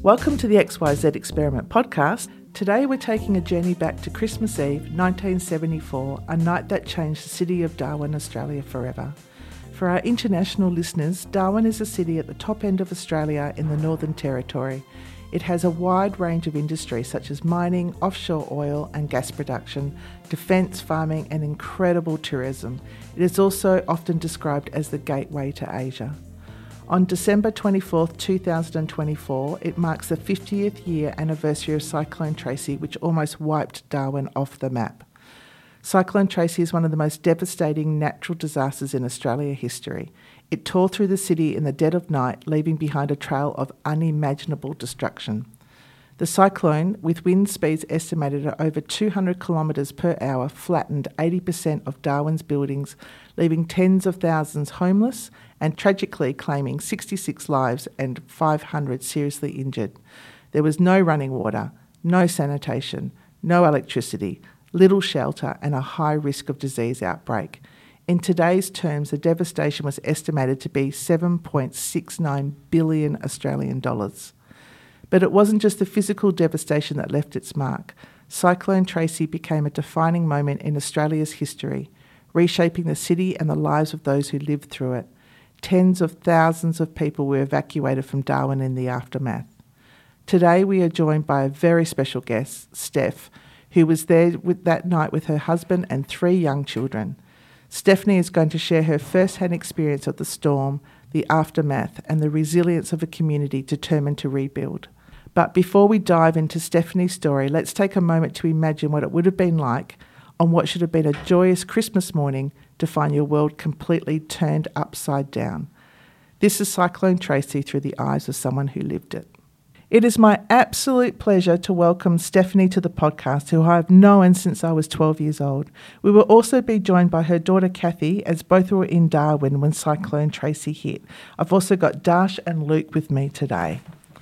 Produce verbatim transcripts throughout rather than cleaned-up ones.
Welcome to the X Y Z Experiment podcast. Today we're taking a journey back to Christmas Eve, nineteen seventy-four, a night that changed the city of Darwin, Australia forever. For our international listeners, Darwin is a city at the top end of Australia in the Northern Territory. It has a wide range of industries such as mining, offshore oil and gas production, defence, farming and incredible tourism. It is also often described as the gateway to Asia. On December twenty-fourth, two thousand twenty-four, it marks the fiftieth year anniversary of Cyclone Tracy, which almost wiped Darwin off the map. Cyclone Tracy is one of the most devastating natural disasters in Australia history. It tore through the city in the dead of night, leaving behind a trail of unimaginable destruction. The cyclone, with wind speeds estimated at over two hundred kilometres per hour, flattened eighty percent of Darwin's buildings, leaving tens of thousands homeless and tragically claiming sixty-six lives and five hundred seriously injured. There was no running water, no sanitation, no electricity, little shelter and a high risk of disease outbreak. In today's terms, the devastation was estimated to be seven point six nine billion Australian dollars. But it wasn't just the physical devastation that left its mark. Cyclone Tracy became a defining moment in Australia's history, reshaping the city and the lives of those who lived through it. Tens of thousands of people were evacuated from Darwin in the aftermath. Today we are joined by a very special guest, Steph, who was there with that night with her husband and three young children. Stephanie is going to share her first-hand experience of the storm, the aftermath and the resilience of a community determined to rebuild. But before we dive into Stephanie's story, let's take a moment to imagine what it would have been like on what should have been a joyous Christmas morning to find your world completely turned upside down. This is Cyclone Tracy through the eyes of someone who lived it. It is my absolute pleasure to welcome Stephanie to the podcast, who I have known since I was twelve years old. We will also be joined by her daughter Kathy, as both were in Darwin when Cyclone Tracy hit. I've also got Dash and Luke with me today.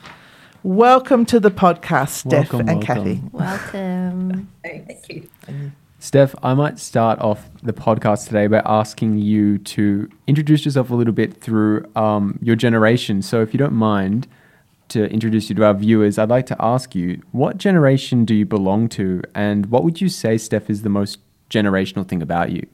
Welcome to the podcast, Steph welcome, and welcome. Kathy. Welcome. Thank you. Steph, I might start off the podcast today by asking you to introduce yourself a little bit through um, your generation. So if you don't mind, to introduce you to our viewers, I'd like to ask you, what generation do you belong to? And what would you say, Steph, is the most generational thing about you?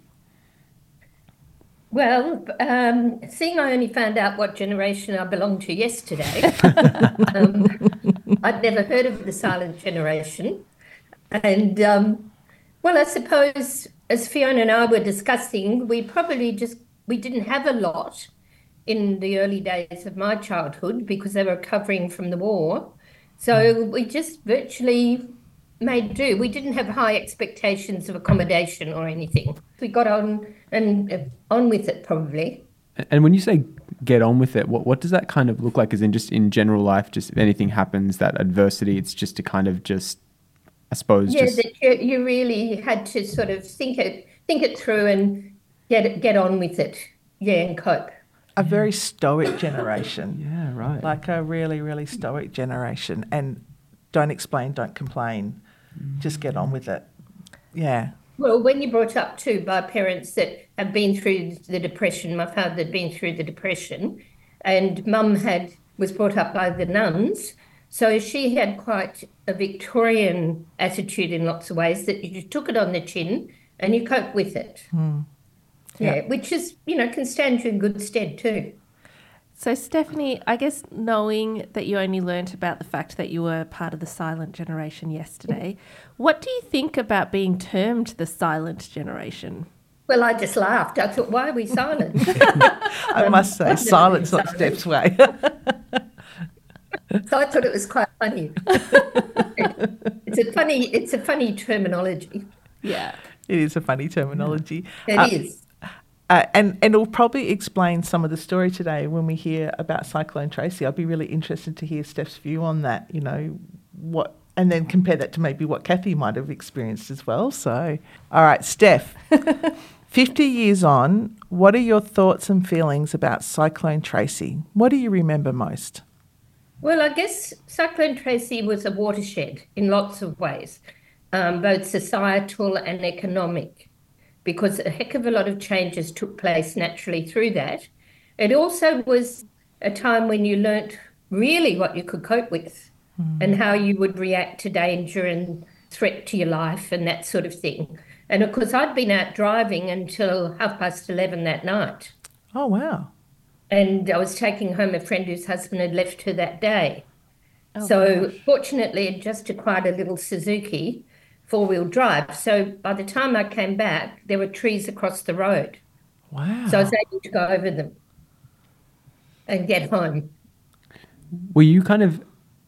Well, um, seeing I only found out what generation I belong to yesterday, um, I'd never heard of the silent generation. And, um, well, I suppose, as Fiona and I were discussing, we probably just, we didn't have a lot in the early days of my childhood because they were recovering from the war. So we just virtually made do. We didn't have high expectations of accommodation or anything. We got on and uh, on with it probably. And when you say get on with it, what, what does that kind of look like? As in just in general life, just if anything happens, that adversity, it's just to kind of just, I suppose, yeah, just... that you, you really had to sort of think it, think it through and get it, get on with it. Yeah, and cope. A very stoic generation. Yeah, right. Like a really, really stoic generation. And don't explain, don't complain. Just get on with it. Yeah. Well, when you're brought up too by parents that have been through the Depression, my father had been through the Depression, and Mum had was brought up by the nuns, so she had quite a Victorian attitude in lots of ways, that you took it on the chin and you cope with it. Mm. Yeah, Yeah. which is, you know, can stand you in good stead too. So, Stephanie, I guess knowing that you only learnt about the fact that you were part of the silent generation yesterday, what do you think about being termed the silent generation? Well, I just laughed. I thought, why are we silent? I must say, silence not Steph's way. So I thought it was quite funny. It's a funny, it's a funny terminology. Yeah. It is a funny terminology. It Uh, is. Uh, and, and it'll probably explain some of the story today when we hear about Cyclone Tracy. I'd be really interested to hear Steph's view on that, you know, what, and then compare that to maybe what Kathy might have experienced as well. So, all right, Steph, fifty years on, what are your thoughts and feelings about Cyclone Tracy? What do you remember most? Well, I guess Cyclone Tracy was a watershed in lots of ways, um, both societal and economic, because a heck of a lot of changes took place naturally through that. It also was a time when you learnt really what you could cope with. and how you would react to danger and threat to your life and that sort of thing. And of course, I'd been out driving until half past eleven that night. Oh, wow. And I was taking home a friend whose husband had left her that day. Oh, so gosh. fortunately, I'd just acquired a little Suzuki four-wheel drive. So by the time I came back, there were trees across the road. Wow. So I was able to go over them and get home. Were you kind of,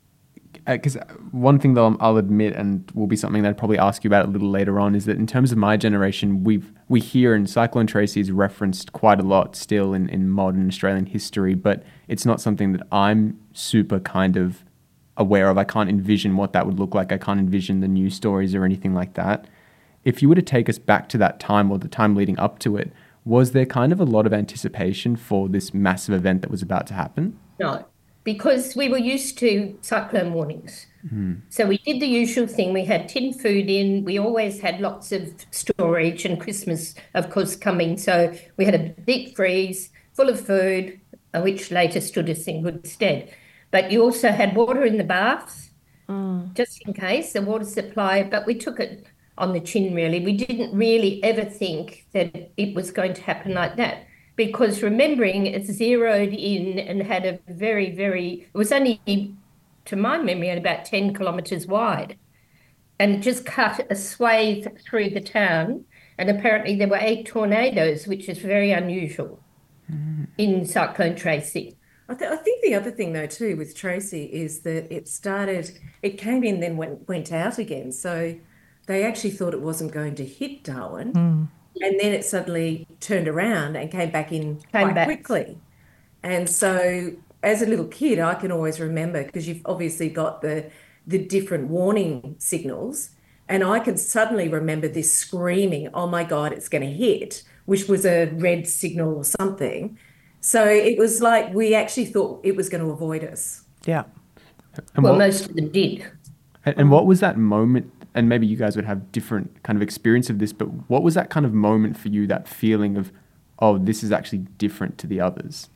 because one thing that I'll, I'll admit, and will be something that I'd probably ask you about a little later on, is that in terms of my generation, we've we hear, and Cyclone Tracy is referenced quite a lot still in, in modern Australian history, but it's not something that I'm super kind of aware of. I can't envision what that would look like. I can't envision the news stories or anything like that. If you were to take us back to that time or the time leading up to it, was there kind of a lot of anticipation for this massive event that was about to happen? No, because we were used to cyclone warnings. Mm. So we did the usual thing. We had tin food in. We always had lots of storage, and Christmas, of course, coming. So we had a deep freeze full of food, which later stood us in good stead. But you also had water in the bath, mm. just in case, the water supply. But we took it on the chin, really. We didn't really ever think that it was going to happen like that. Because remembering it zeroed in and had a very, very, it was only, to my memory, about ten kilometres wide. And it just cut a swathe through the town. And apparently there were eight tornadoes, which is very unusual mm. in Cyclone Tracy. I, th- I think the other thing, though, too, with Tracy is that it started, it came in, then went, went out again. So they actually thought it wasn't going to hit Darwin. Mm. And then it suddenly turned around and came back in came quite back. quickly. And so as a little kid, I can always remember, because you've obviously got the the different warning signals, and I can suddenly remember this screaming, oh my God, it's going to hit, which was a red signal or something. So it was like we actually thought it was going to avoid us. Yeah. And well, what, most of them did. And, and what was that moment? And maybe you guys would have different kind of experience of this, but what was that kind of moment for you, that feeling of, oh, this is actually different to the others?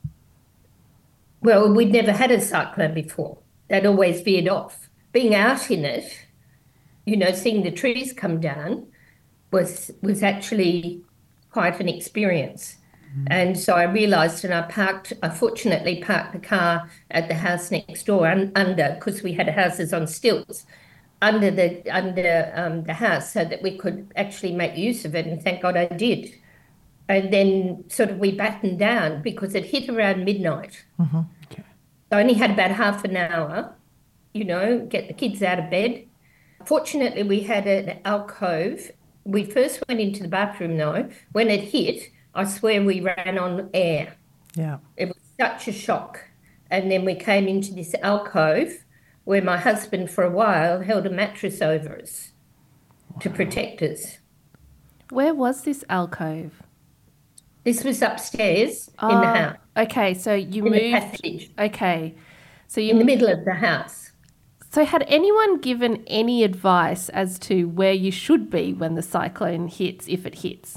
Well, we'd never had a cyclone before. They'd always veered off. Being out in it, you know, seeing the trees come down was was actually quite an experience. Mm. And so I realised, and I parked, I fortunately parked the car at the house next door un, under, because we had houses on stilts, under the under um, the house, so that we could actually make use of it, and thank God I did. And then sort of we battened down because it hit around midnight. Mm-hmm. Okay. So I only had about half an hour, you know, get the kids out of bed. Fortunately, we had an alcove. We first went into the bathroom, though. When it hit, I swear we ran on air. Yeah. It was such a shock. And then we came into this alcove where my husband, for a while, held a mattress over us wow. to protect us. Where was this alcove? This was upstairs oh, in the house. Okay, so you in moved. The passage. Okay, so you in the middle of the house. So had anyone given any advice as to where you should be when the cyclone hits, if it hits?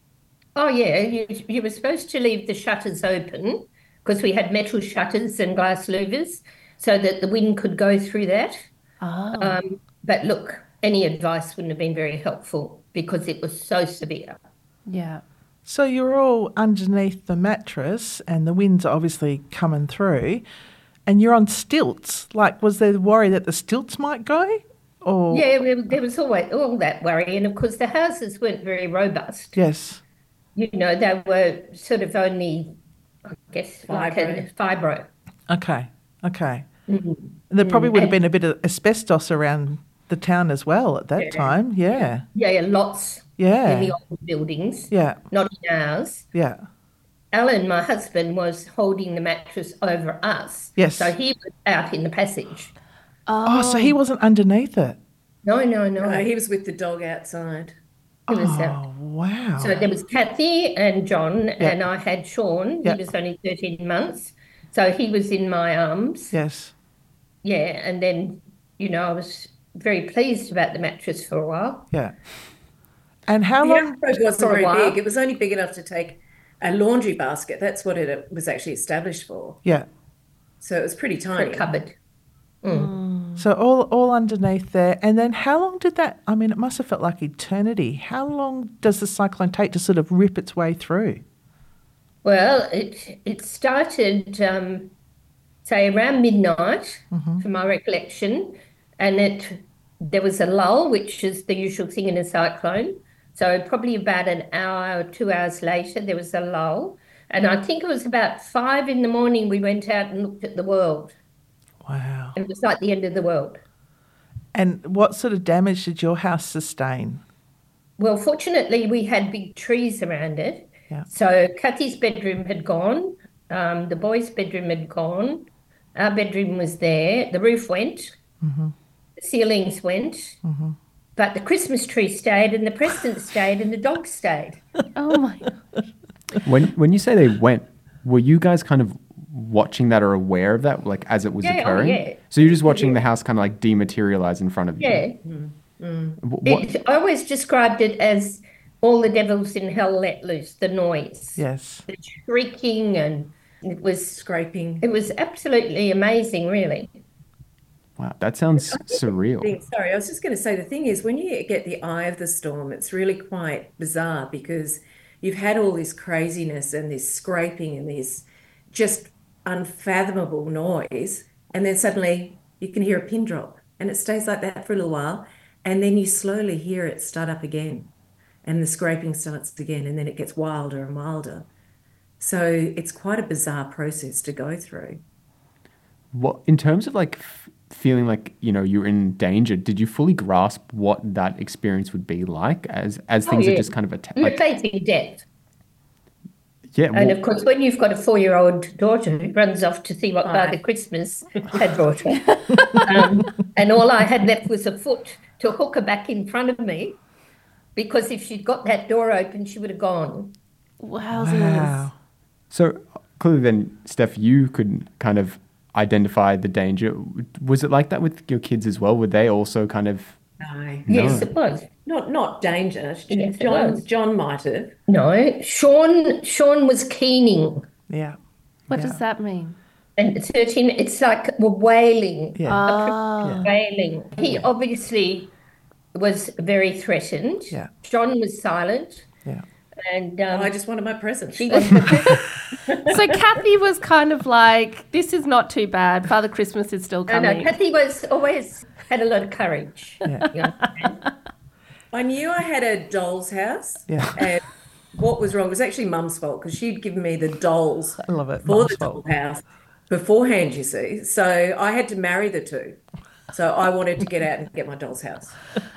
Oh yeah, you you were supposed to leave the shutters open because we had metal shutters and glass louvers, so that the wind could go through that. Oh. Um, but look, any advice wouldn't have been very helpful because it was so severe. Yeah. So you're all underneath the mattress and the wind's obviously coming through and you're on stilts. Like, was there worry that the stilts might go? Or Yeah, there was always all that worry. And of course, the houses weren't very robust. Yes. You know, they were sort of only, I guess, like a fibro. Okay, okay. Mm-hmm. There probably Mm, would have and- been a bit of asbestos around the town as well at that Yeah. time. Yeah, Yeah, yeah, lots yeah, in the old buildings, yeah, not in ours. yeah. Alan, my husband, was holding the mattress over us. Yes. So he was out in the passage. Oh, so he wasn't underneath it. No, no, no. No, he was with the dog outside. He was Oh, out. wow. So there was Kathy and John, and I had Sean. Yeah. He was only thirteen months. So he was in my arms. Yes. Yeah, and then, you know, I was very pleased about the mattress for a while. Yeah. And how The long? alcove wasn't For a very while. big. It was only big enough to take a laundry basket. That's what it was actually established for. Yeah. So it was pretty For tiny. a cupboard. Mm. So all all underneath there. And then how long did that, I mean, it must have felt like eternity. How long does the cyclone take to sort of rip its way through? Well, it it started, um, say, around midnight, from my recollection, and it there was a lull, which is the usual thing in a cyclone. So probably about an hour or two hours later, there was a lull. And I think it was about five in the morning we went out and looked at the world. Wow. It was like the end of the world. And what sort of damage did your house sustain? Well, fortunately, we had big trees around it. Yeah. So Kathy's bedroom had gone. Um, the boys' bedroom had gone. Our bedroom was there. The roof went. The ceilings went. But the Christmas tree stayed, and the presents stayed, and the dog stayed. Oh my God. When when you say they went, were you guys kind of watching that or aware of that, like as it was Yeah, oh, occurring? yeah. So you're just watching the house kind of like dematerialize in front of you. Yeah. Wh- What, It, I always described it as all the devils in hell let loose, the noise, Yes. the shrieking, and it was Scraping. it was absolutely amazing, really. wow, that sounds surreal. Thing- Sorry, I was just going to say the thing is when you get the eye of the storm, it's really quite bizarre because you've had all this craziness and this scraping and this just unfathomable noise, and then suddenly you can hear a pin drop and it stays like that for a little while, and then you slowly hear it start up again and the scraping starts again, and then it gets wilder and wilder. So it's quite a bizarre process to go through. What in terms of like f- feeling like you know you're in danger? Did you fully grasp what that experience would be like as as things yeah. are just kind of atta- We were like facing death. yeah? And well, of course, when you've got a four-year-old daughter who runs off to see what Father Christmas had brought her, um, and all I had left was a foot to hook her back in front of me, because if she'd got that door open, she would have gone. Wowzers. Wow. So clearly, then, Steph, you could kind of identify the danger. Was it like that with your kids as well? Were they also kind of No. Yes, it was. Not not danger. Yes, it John was. John might have. No, Sean. Sean was keening, Yeah. What Yeah. does that mean? and thirteen. It's like we're wailing, Yeah. Ah. wailing. He obviously was very threatened. Yeah. Sean was silent, Yeah. and um, I just wanted my present. she was. The So Kathy was kind of like, this is not too bad. Father Christmas is still no, no, coming. Kathy was always had a lot of courage. Yeah. You know? I knew I had a doll's house. Yeah. And what was wrong was actually Mum's fault because she'd given me the dolls I love it. for Mum's the fault. doll house beforehand, you see. So I had to marry the two. So I wanted to get out and get my doll's house.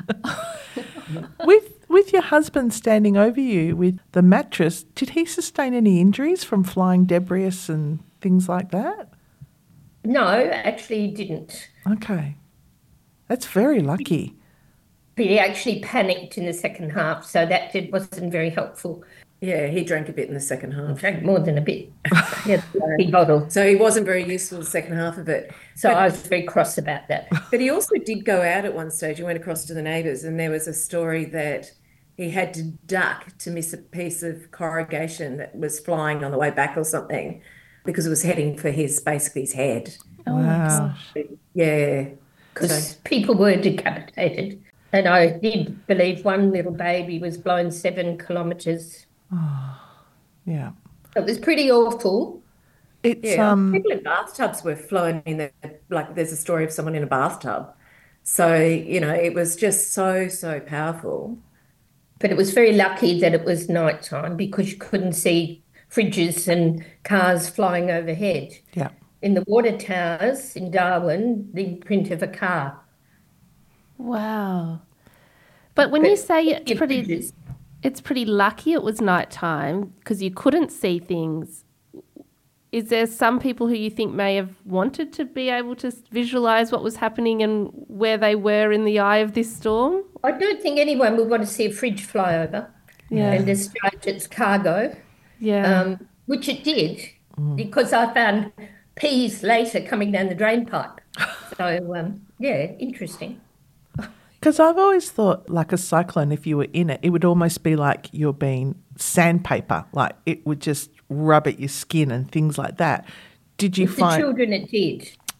With with your husband standing over you with the mattress, did he sustain any injuries from flying debris and things like that? No, actually, he didn't. Okay. That's very lucky. But he actually panicked in the second half, so that did, wasn't very helpful. Yeah, he drank a bit in the second half. Drank more than a bit. He had a big bottle. So he wasn't very useful the second half of it. So But- I was very cross about that. But he also did go out at one stage. He went across to the neighbours, and there was a story that he had to duck to miss a piece of corrugation that was flying on the way back or something because it was heading for his basically his head. Oh my Wow. gosh. Yeah. Because So- people were decapitated. And I did believe one little baby was blown seven kilometres. Yeah. It was pretty awful. It's Yeah, um people in bathtubs were flown in the like. There's a story of someone in a bathtub. So you know, it was just so so powerful. But it was very lucky that it was night time because you couldn't see fridges and cars flying overhead. yeah. In the water towers in Darwin, the print of a car. Wow. But when But you say it's in pretty, fridges. it's pretty lucky it was nighttime because you couldn't see things. Is there some people who you think may have wanted to be able to visualize what was happening and where they were in the eye of this storm? I don't think anyone would want to see a fridge fly over Yeah. and discharge its cargo, Yeah. um, which it did, because I found peas later coming down the drain pipe. So, um, yeah, interesting. Because I've always thought, like a cyclone, if you were in it, it would almost be like you're being sandpaper, like it would just rub at your skin and things like that. Did you With the find? children, it did.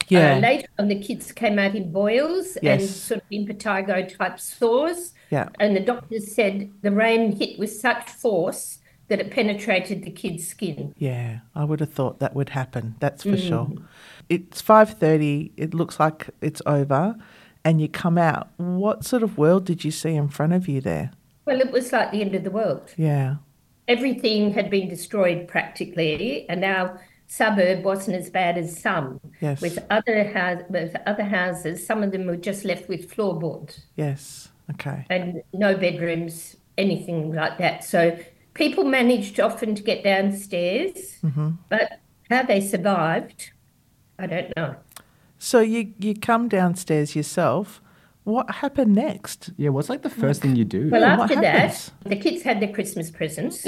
Yeah. Uh, later on, the kids came out in boils and Yes. sort of impetigo type sores. Yeah. And the doctors said the rain hit with such force that it penetrated the kids' skin. Yeah, I would have thought that would happen. That's for Mm. sure. It's five thirty. It looks like it's over, and you come out. What sort of world did you see in front of you there? Well, it was like the end of the world. Yeah. Everything had been destroyed practically, and our suburb wasn't as bad as some. Yes. With other house, with other houses, some of them were just left with floorboards Yes. Okay. and no bedrooms, anything like that. So people managed often to get downstairs, Mm-hmm. but how they survived, I don't know. So you you come downstairs yourself. What happened next? Yeah, what's like the first thing you do? Well, Yeah, what after that, happens? the kids had their Christmas presents.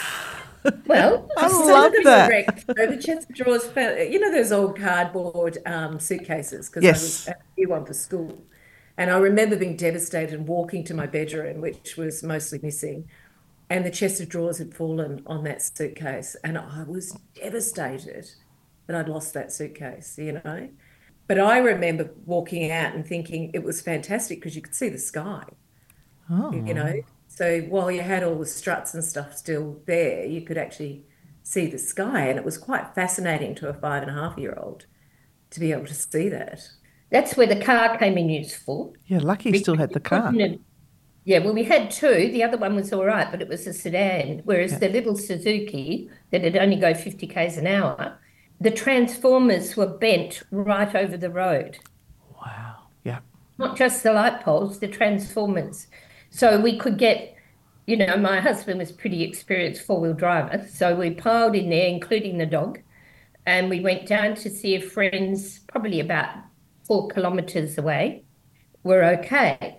Well, I Some love of them that. were wrecked. So the chest of drawers, fell- you know, those old cardboard um, suitcases, because Yes. I was at a new one for school. And I remember being devastated and walking to my bedroom, which was mostly missing, and the chest of drawers had fallen on that suitcase. And I was devastated that I'd lost that suitcase, you know. But I remember walking out and thinking it was fantastic because you could see the sky, Oh. you know. So while you had all the struts and stuff still there, you could actually see the sky. And it was quite fascinating to a five and a half year old to be able to see that. that's where the car came in useful. Yeah, lucky you still had the car. Couldn't have- Yeah, well, we had two. The other one was all right, but it was a sedan. Whereas the little Suzuki that had only go fifty k's an hour, the transformers were bent right over the road. Wow. Yeah. Not just the light poles, the transformers. So we could get, you know, my husband was pretty experienced four-wheel driver. So we piled in there, including the dog, and we went down to see if friends, probably about four kilometres away, were okay.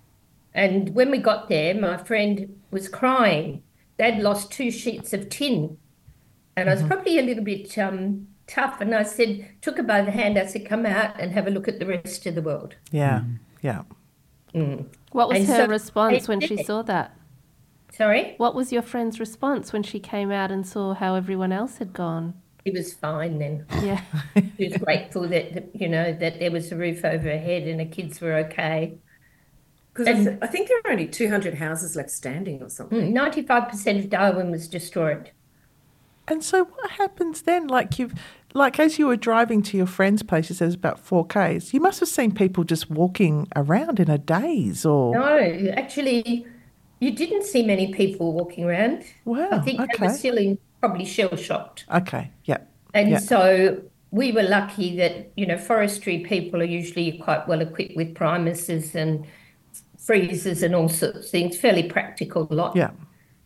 And when we got there, my friend was crying. They'd lost two sheets of tin. And I was probably a little bit um, tough. And I said, took her by the hand. I said, come out and have a look at the rest of the world. Yeah. Yeah. Mm. What was And her so- response when she saw that? Sorry? What was your friend's response when she came out and saw how everyone else had gone? He was fine then. Yeah. He was grateful that, that, you know, that there was a roof over her head and the kids were okay. Because I, th- I think there are only two hundred houses left standing or something. Mm, ninety-five percent of Darwin was destroyed. And so what happens then? Like you've, like as you were driving to your friend's place, you said it's about four k's. You must have seen people just walking around in a daze, or No, actually, you didn't see many people walking around. wow. I think they were Okay. still in, probably shell-shocked. Okay. Yeah. And Yeah. so we were lucky that, you know, forestry people are usually quite well equipped with primuses and freezers and all sorts of things, fairly practical lot. Yeah.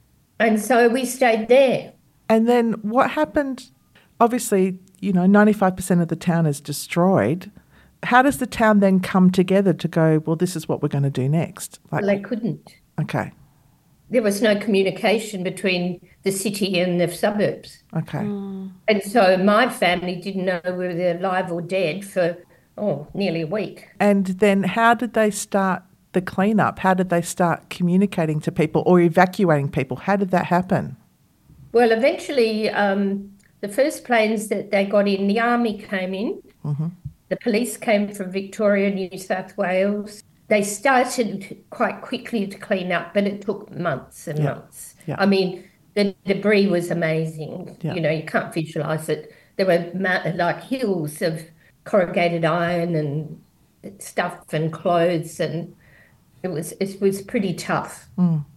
And so we stayed there. And then what happened? Obviously, you know, ninety-five percent of the town is destroyed. How does the town then come together to go, well, this is what we're going to do next? Like, Well, they couldn't. okay. There was no communication between the city and the suburbs. Okay. And so my family didn't know whether they're alive or dead for, oh, nearly a week. And then how did they start the cleanup? How did they start communicating to people or evacuating people? How did that happen? Well, eventually, um, the first planes that they got in, the army came in, the police came from Victoria, New South Wales. They started quite quickly to clean up, but it took months and Yeah. months. Yeah. I mean, the debris was amazing. Yeah. You know, you can't visualize it. There were ma- like hills of corrugated iron and stuff and clothes, and it was it was pretty tough.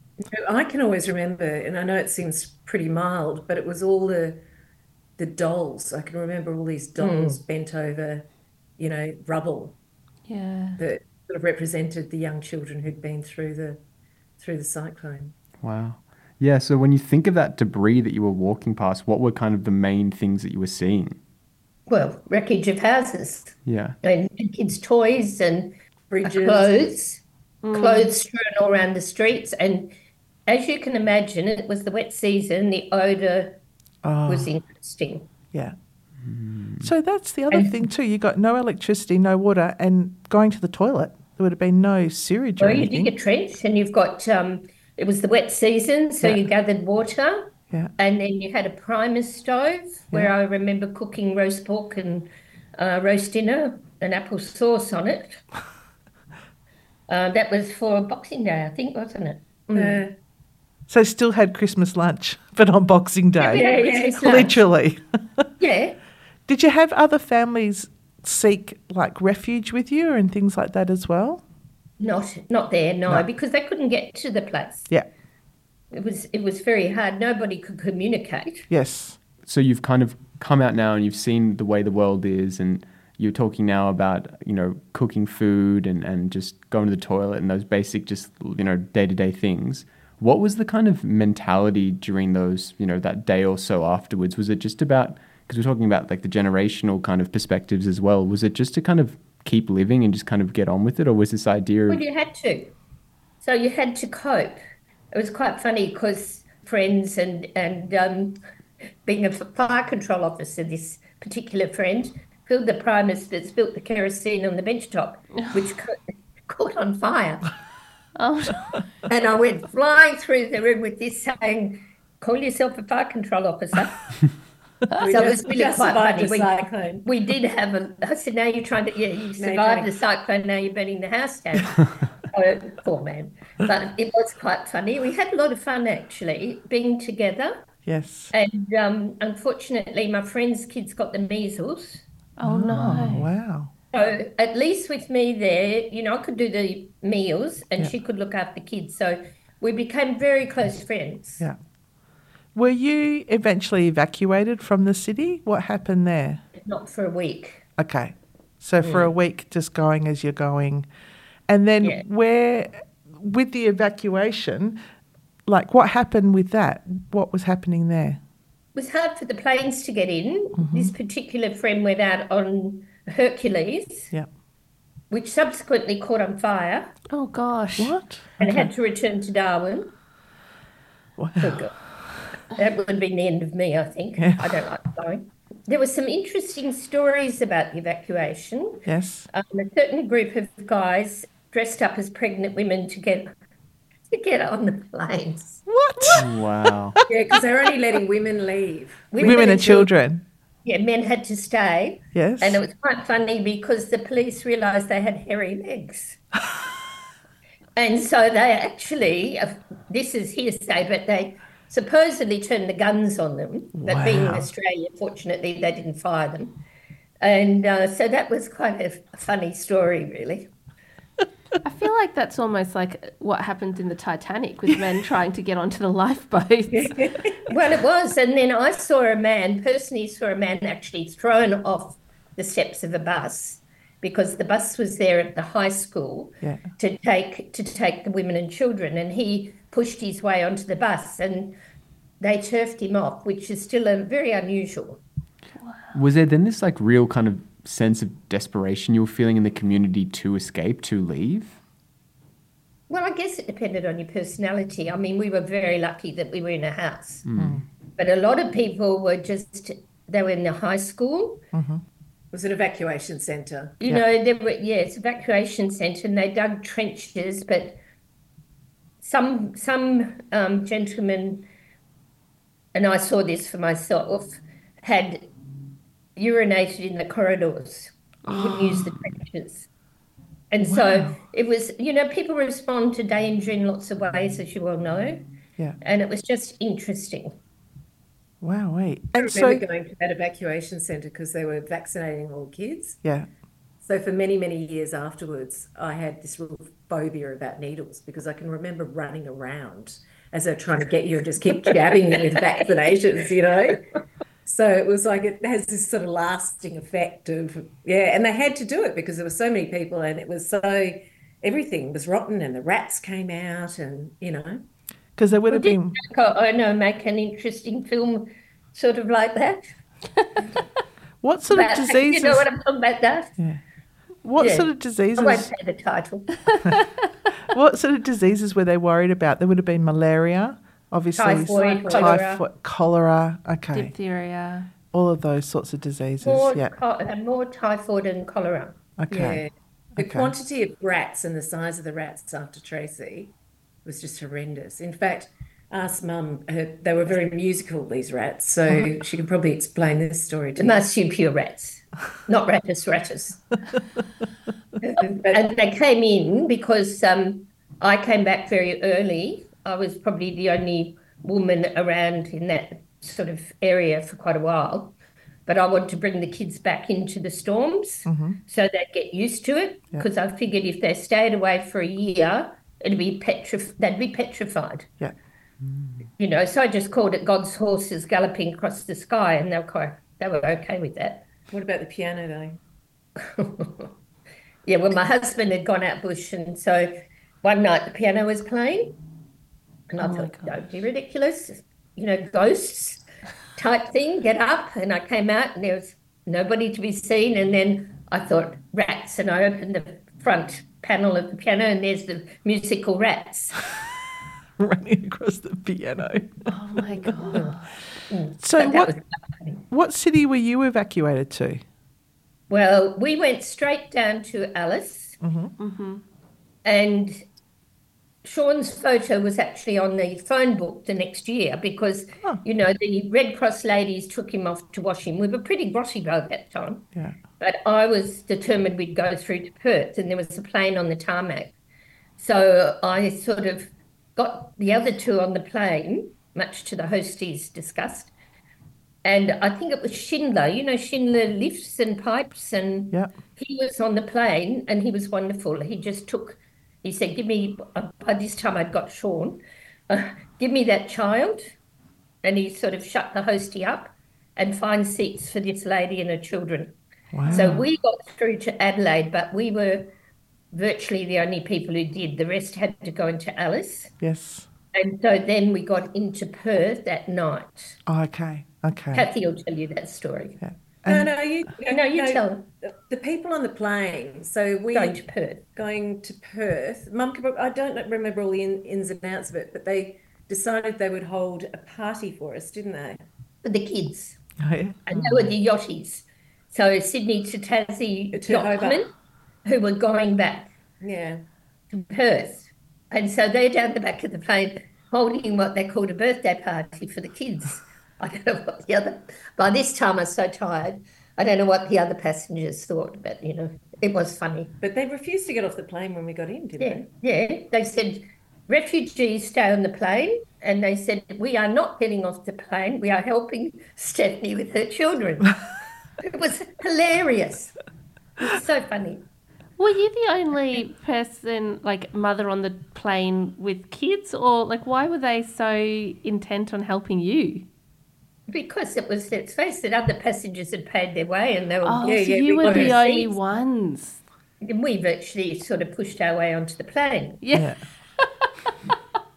I can always remember, and I know it seems pretty mild, but it was all the the dolls. I can remember all these dolls bent over, you know, rubble Yeah. that sort of represented the young children who'd been through the through the cyclone. Wow. Yeah, so when you think of that debris that you were walking past, what were kind of the main things that you were seeing? Well, wreckage of houses Yeah. and, and kids' toys and Bridges. clothes, clothes strewn all around the streets. And as you can imagine, it was the wet season. The odour Oh, was interesting. yeah. So that's the other And- thing too. You got no electricity, no water, and going to the toilet. There would have been no sewage or Well, you anything. dig a trench, and you've got um, it was the wet season, so Yeah. you gathered water, Yeah. and then you had a primus stove where I remember cooking roast pork and uh, roast dinner, an apple sauce on it. Uh, that was for Boxing Day, I think, wasn't it? Uh, So still had Christmas lunch, but on Boxing Day. Yeah, yeah, Christmas lunch. Literally. Yeah. Did you have other families seek like refuge with you and things like that as well? Not not there, no, No. because they couldn't get to the place. Yeah. It was it was very hard. Nobody could communicate. Yes. So you've kind of come out now and you've seen the way the world is, and you're talking now about, you know, cooking food and, and just going to the toilet and those basic, just, you know, day-to-day things. What was the kind of mentality during those, you know, that day or so afterwards? Was it just about, because we're talking about like the generational kind of perspectives as well, was it just to kind of keep living and just kind of get on with it? Or was this idea of... Well, you had to. So you had to cope. It was quite funny because friends and, and um, being a fire control officer, this particular friend filled the primus that spilt the kerosene on the bench top, which ca- caught on fire. Oh, And I went flying through the room with this saying, call yourself a fire control officer. we So it was just, really just quite survived funny. the We- cyclone. We did have a, I said, now you're trying to, yeah, you you're survived trying- the cyclone, now you're burning the house down. Oh, poor man. But it was quite funny. We had a lot of fun actually, being together. Yes. And um, unfortunately, my friend's kids got the measles. oh no. Oh, wow. So at least with me there, you know, I could do the meals and Yeah. she could look after the kids. So we became very close friends. Yeah. Were you eventually evacuated from the city? What happened there? Not for a week. Okay. So for a week, just going as you're going. And then Yeah. where, with the evacuation, like what happened with that? What was happening there? It was hard for the planes to get in. This particular friend went out on Hercules, Yeah. which subsequently caught on fire Oh gosh. What? and had to return to Darwin. Wow. Oh, God. That would have been the end of me, I think. Yeah. I don't like flying. There were some interesting stories about the evacuation. Yes. Um, a certain group of guys dressed up as pregnant women to get to get on the planes. What? Wow. Yeah, because they're only letting women leave. Women, and children. Yeah, men had to stay. Yes. And it was quite funny because the police realised they had hairy legs. And so they actually, uh, this is hearsay, but they supposedly turned the guns on them. But being in Wow. Australia, fortunately, they didn't fire them. And uh, so that was quite a funny story, really. I feel like that's almost like what happened in the Titanic with men trying to get onto the lifeboats. Well, it was. And then I saw a man, personally saw a man actually thrown off the steps of a bus because the bus was there at the high school Yeah. to take to take the women and children, and he pushed his way onto the bus and they turfed him off, which is still a very unusual. Was there then this like real kind of sense of desperation you were feeling in the community to escape, to leave? Well, I guess it depended on your personality. I mean, we were very lucky that we were in a house, but a lot of people were just, they were in the high school. It was an evacuation centre. You Yeah. know, there were, yes, evacuation centre, and they dug trenches, but some some um, gentlemen, and I saw this for myself, had urinated in the corridors. You wouldn't use the trenches. And so it was, you know, people respond to danger in lots of ways, as you well know, Yeah. and it was just interesting. Wow. Wait. I And remember so, going to that evacuation centre because they were vaccinating all kids. yeah. So for many, many years afterwards, I had this real phobia about needles because I can remember running around as they're trying to get you and just keep jabbing you with vaccinations, you know. So it was like it has this sort of lasting effect of, yeah, and they had to do it because there were so many people and it was so, everything was rotten and the rats came out and, you know. Because there would have Did been. I know make an interesting film sort of like that? What sort of But diseases? You know what I'm talking about that? Yeah. What Yeah. sort of I won't diseases? say the title. What sort of diseases were they worried about? There would have been malaria, obviously. Typhoid, cholera. typhoid, cholera. Okay. Diphtheria. All of those sorts of diseases. More, Yeah. co- uh, more typhoid and cholera. Okay. Yeah. The Okay. quantity of rats and the size of the rats after Tracy was just horrendous. In fact, ask Mum. Her, they were very musical, these rats, so she can probably explain this story to The you. marsupial rats, not rattus rattus. And they came in because um, I came back very early. I was probably the only woman around in that sort of area for quite a while. But I wanted to bring the kids back into the storms so they'd get used to it, because I figured if they stayed away for a year, it'd be petrif- they'd be petrified. Yeah. You know, so I just called it God's horses galloping across the sky, and they were quite, they were okay with that. What about the piano, though? Yeah, well, my husband had gone out bush, and so one night the piano was playing, and I thought, don't be ridiculous, you know, ghosts type thing, get up. And I came out, and there was nobody to be seen. And then I thought, rats, and I opened the front panel of the piano, and there's the musical rats. Running across the piano. Oh my God. So But that what, was- what city were you evacuated to? Well, we went straight down to Alice, and Sean's photo was actually on the phone book the next year because, Oh. you know, the Red Cross ladies took him off to wash him. We were pretty grotty by that time, Yeah. but I was determined we'd go through to Perth, and there was a plane on the tarmac. So I sort of got the other two on the plane, much to the hostie's disgust. And I think it was Schindler, you know, Schindler lifts and pipes, and Yeah. he was on the plane, and he was wonderful. He just took, he said, give me, uh, by this time I'd got Sean, uh, give me that child. And he sort of shut the hostie up and find seats for this lady and her children. Wow. So we got through to Adelaide, but we were virtually the only people who did. The rest had to go into Alice. Yes. And so then we got into Perth that night. Oh, okay. Okay. Kathy will tell you that story. Yeah. No, And- no, you. No, you tell them. The, the people on the plane. So we Going to Perth. going to Perth. Mum, can- I don't remember all the in, ins and outs of it, but they decided they would hold a party for us, didn't they? For the kids. Oh, yeah. And they were the yachties. So Sydney to Tassie To Hobart. yachtmen who were going back Yeah. to Perth. And so they're down the back of the plane holding what they called a birthday party for the kids. I don't know what the other, by this time I was so tired, I don't know what the other passengers thought, but, you know, it was funny. But they refused to get off the plane when we got in, didn't Yeah, they? yeah. They said, refugees stay on the plane. And they said, we are not getting off the plane. We are helping Stephanie with her children. It was hilarious. It was so funny. Were you the only person, like mother on the plane with kids, or like why were they so intent on helping you? Because it was, let's face it, other passengers had paid their way, and they were, Oh, Yeah, so yeah, you we were got the our only seats. ones. And we virtually sort of pushed our way onto the plane. Yeah. Yeah.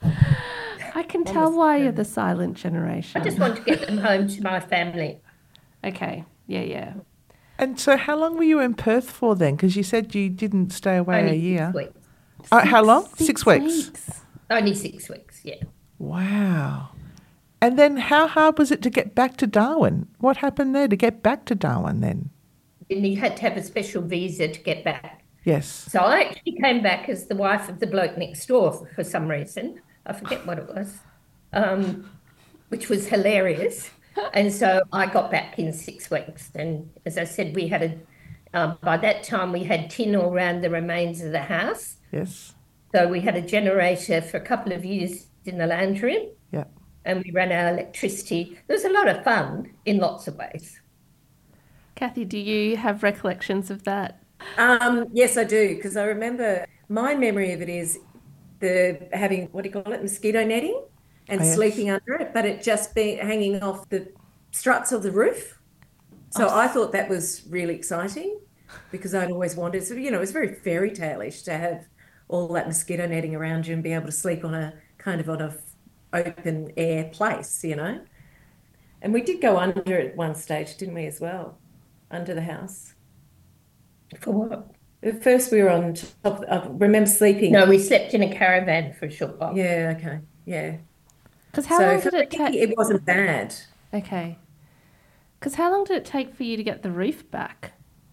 I can tell why you're the silent generation. I just want to get them home to my family. Okay. Yeah, yeah. And so how long were you in Perth for then? Because you said you didn't stay away Only a year. six weeks. Oh, how long? Six weeks. Only six weeks, yeah. Wow. And then how hard was it to get back to Darwin? What happened there to get back to Darwin then? And you had to have a special visa to get back. Yes. So I actually came back as the wife of the bloke next door for, for some reason. I forget what it was, um, which was hilarious. And so I got back in six weeks. And as I said, we had a, uh, by that time we had tin all around the remains of the house. Yes. So we had a generator for a couple of years in the lounge room, Yeah. and we ran our electricity. There was a lot of fun in lots of ways. Kathy, do you have recollections of that? Um, yes, I do, because I remember my memory of it is the having, what do you call it, mosquito netting and Oh, yes. sleeping under it, but it just being hanging off the struts of the roof. So I thought that was really exciting because I'd always wanted, so, you know, it was very fairy tale-ish to have all that mosquito netting around you and be able to sleep on a kind of on a f- open air place, you know. And we did go under at one stage, didn't we, as well, under the house. For what? At first we were on top, I remember sleeping. No, we slept in a caravan for a short while. Yeah, okay, yeah. Because how so long for did it me, take? it wasn't bad. Okay. Because how long did it take for you to get the roof back?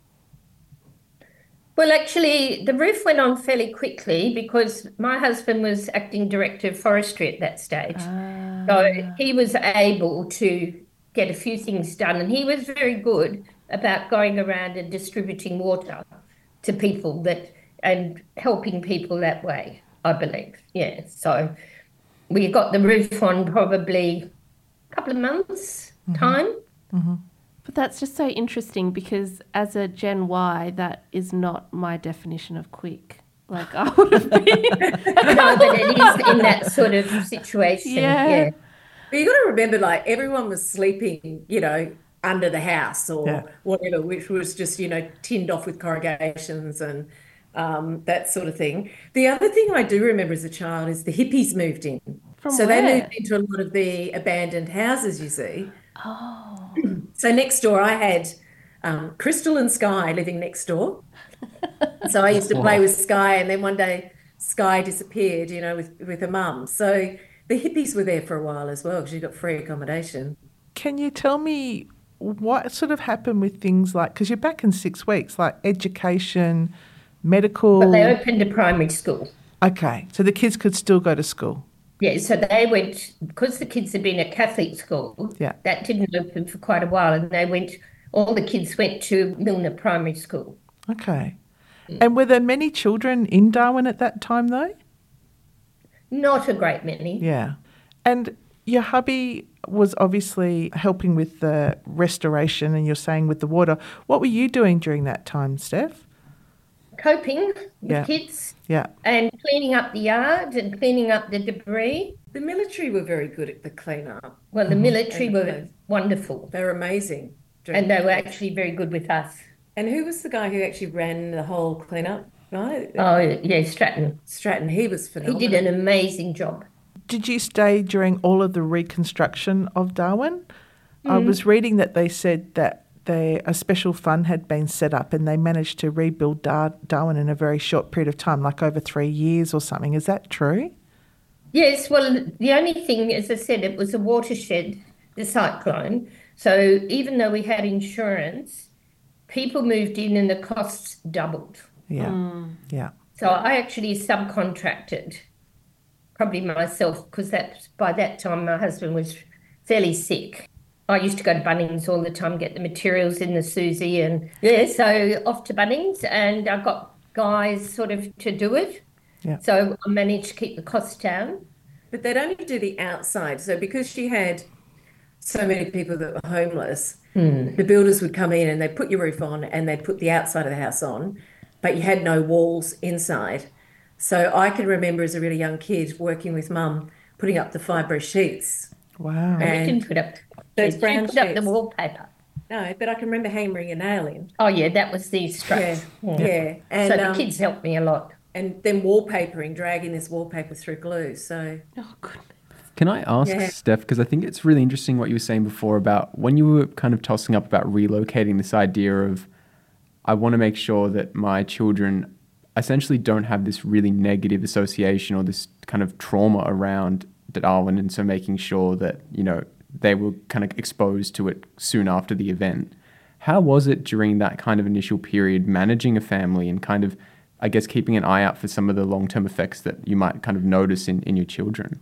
Well, actually, the roof went on fairly quickly because my husband was acting director of forestry at that stage. Ah. So he was able to get a few things done, and he was very good about going around and distributing water to people that and helping people that way, I believe. Yeah. So we got the roof on probably a couple of months' mm-hmm. time. Mm-hmm. But that's just so interesting because as a Gen Y, that is not my definition of quick. Like I would have been. No, but it is in that sort of situation. Yeah. yeah. But you got to remember, like, everyone was sleeping, you know, under the house or Yeah. whatever, which was just, you know, tinned off with corrugations and um, that sort of thing. The other thing I do remember as a child is the hippies moved in. From so where? they moved into a lot of the abandoned houses, you see. Oh. So next door I had um, Crystal and Sky living next door. So I used to play with Sky, and then one day Sky disappeared, you know, with, with her mum. So the hippies were there for a while as well because you got free accommodation. Can you tell me what sort of happened with things like, because you're back in six weeks, like education, medical? But they opened a primary school. Okay, so the kids could still go to school. Yeah, so they went, because the kids had been at Catholic school, Yeah. that didn't open for quite a while, and they went, all the kids went to Milner Primary School. Okay. And were there many children in Darwin at that time though? Not a great many. Yeah. And your hubby was obviously helping with the restoration, and you're saying with the water. What were you doing during that time, Steph? Coping with Yeah. kids Yeah. and cleaning up the yard and cleaning up the debris. The military were very good at the clean-up. Well, the military And were the- wonderful, They were amazing. and they were actually very good with us. And who was the guy who actually ran the whole clean-up? Right? Oh, yeah, Stratton. Stratton, he was He phenomenal. did an amazing job. Did you stay during all of the reconstruction of Darwin? I was reading that they said that they, a special fund had been set up and they managed to rebuild Dar- Darwin in a very short period of time, like over three years or something. Is that true? Yes, well, the only thing, as I said, it was a watershed, the cyclone. So even though we had insurance, people moved in and the costs doubled. Yeah. Yeah. So I actually subcontracted, probably myself, because that by that time my husband was fairly sick. I used to go to Bunnings all the time, get the materials in the Susie, and yeah, so off to Bunnings, and I got guys sort of to do it. Yeah. So I managed to keep the costs down. But they'd only do the outside. So because she had so many people that were homeless, the builders would come in and they'd put your roof on and they'd put the outside of the house on, but you had no walls inside. So I can remember as a really young kid working with Mum, putting up the fibre sheets. Wow. We And didn't put up those we brown put up the sheets. wallpaper. No, but I can remember hammering a nail in. Oh yeah, that was the Yeah, structure. yeah. And, So the um, kids helped me a lot. and then wallpapering, dragging this wallpaper through glue. So Oh, goodness. Can I ask, Yeah. Steph, because I think it's really interesting what you were saying before about when you were kind of tossing up about relocating, this idea of I want to make sure that my children essentially don't have this really negative association or this kind of trauma around Darwin, and so making sure that, you know, they were kind of exposed to it soon after the event. How was it during that kind of initial period managing a family and kind of, I guess, keeping an eye out for some of the long-term effects that you might kind of notice in, in your children?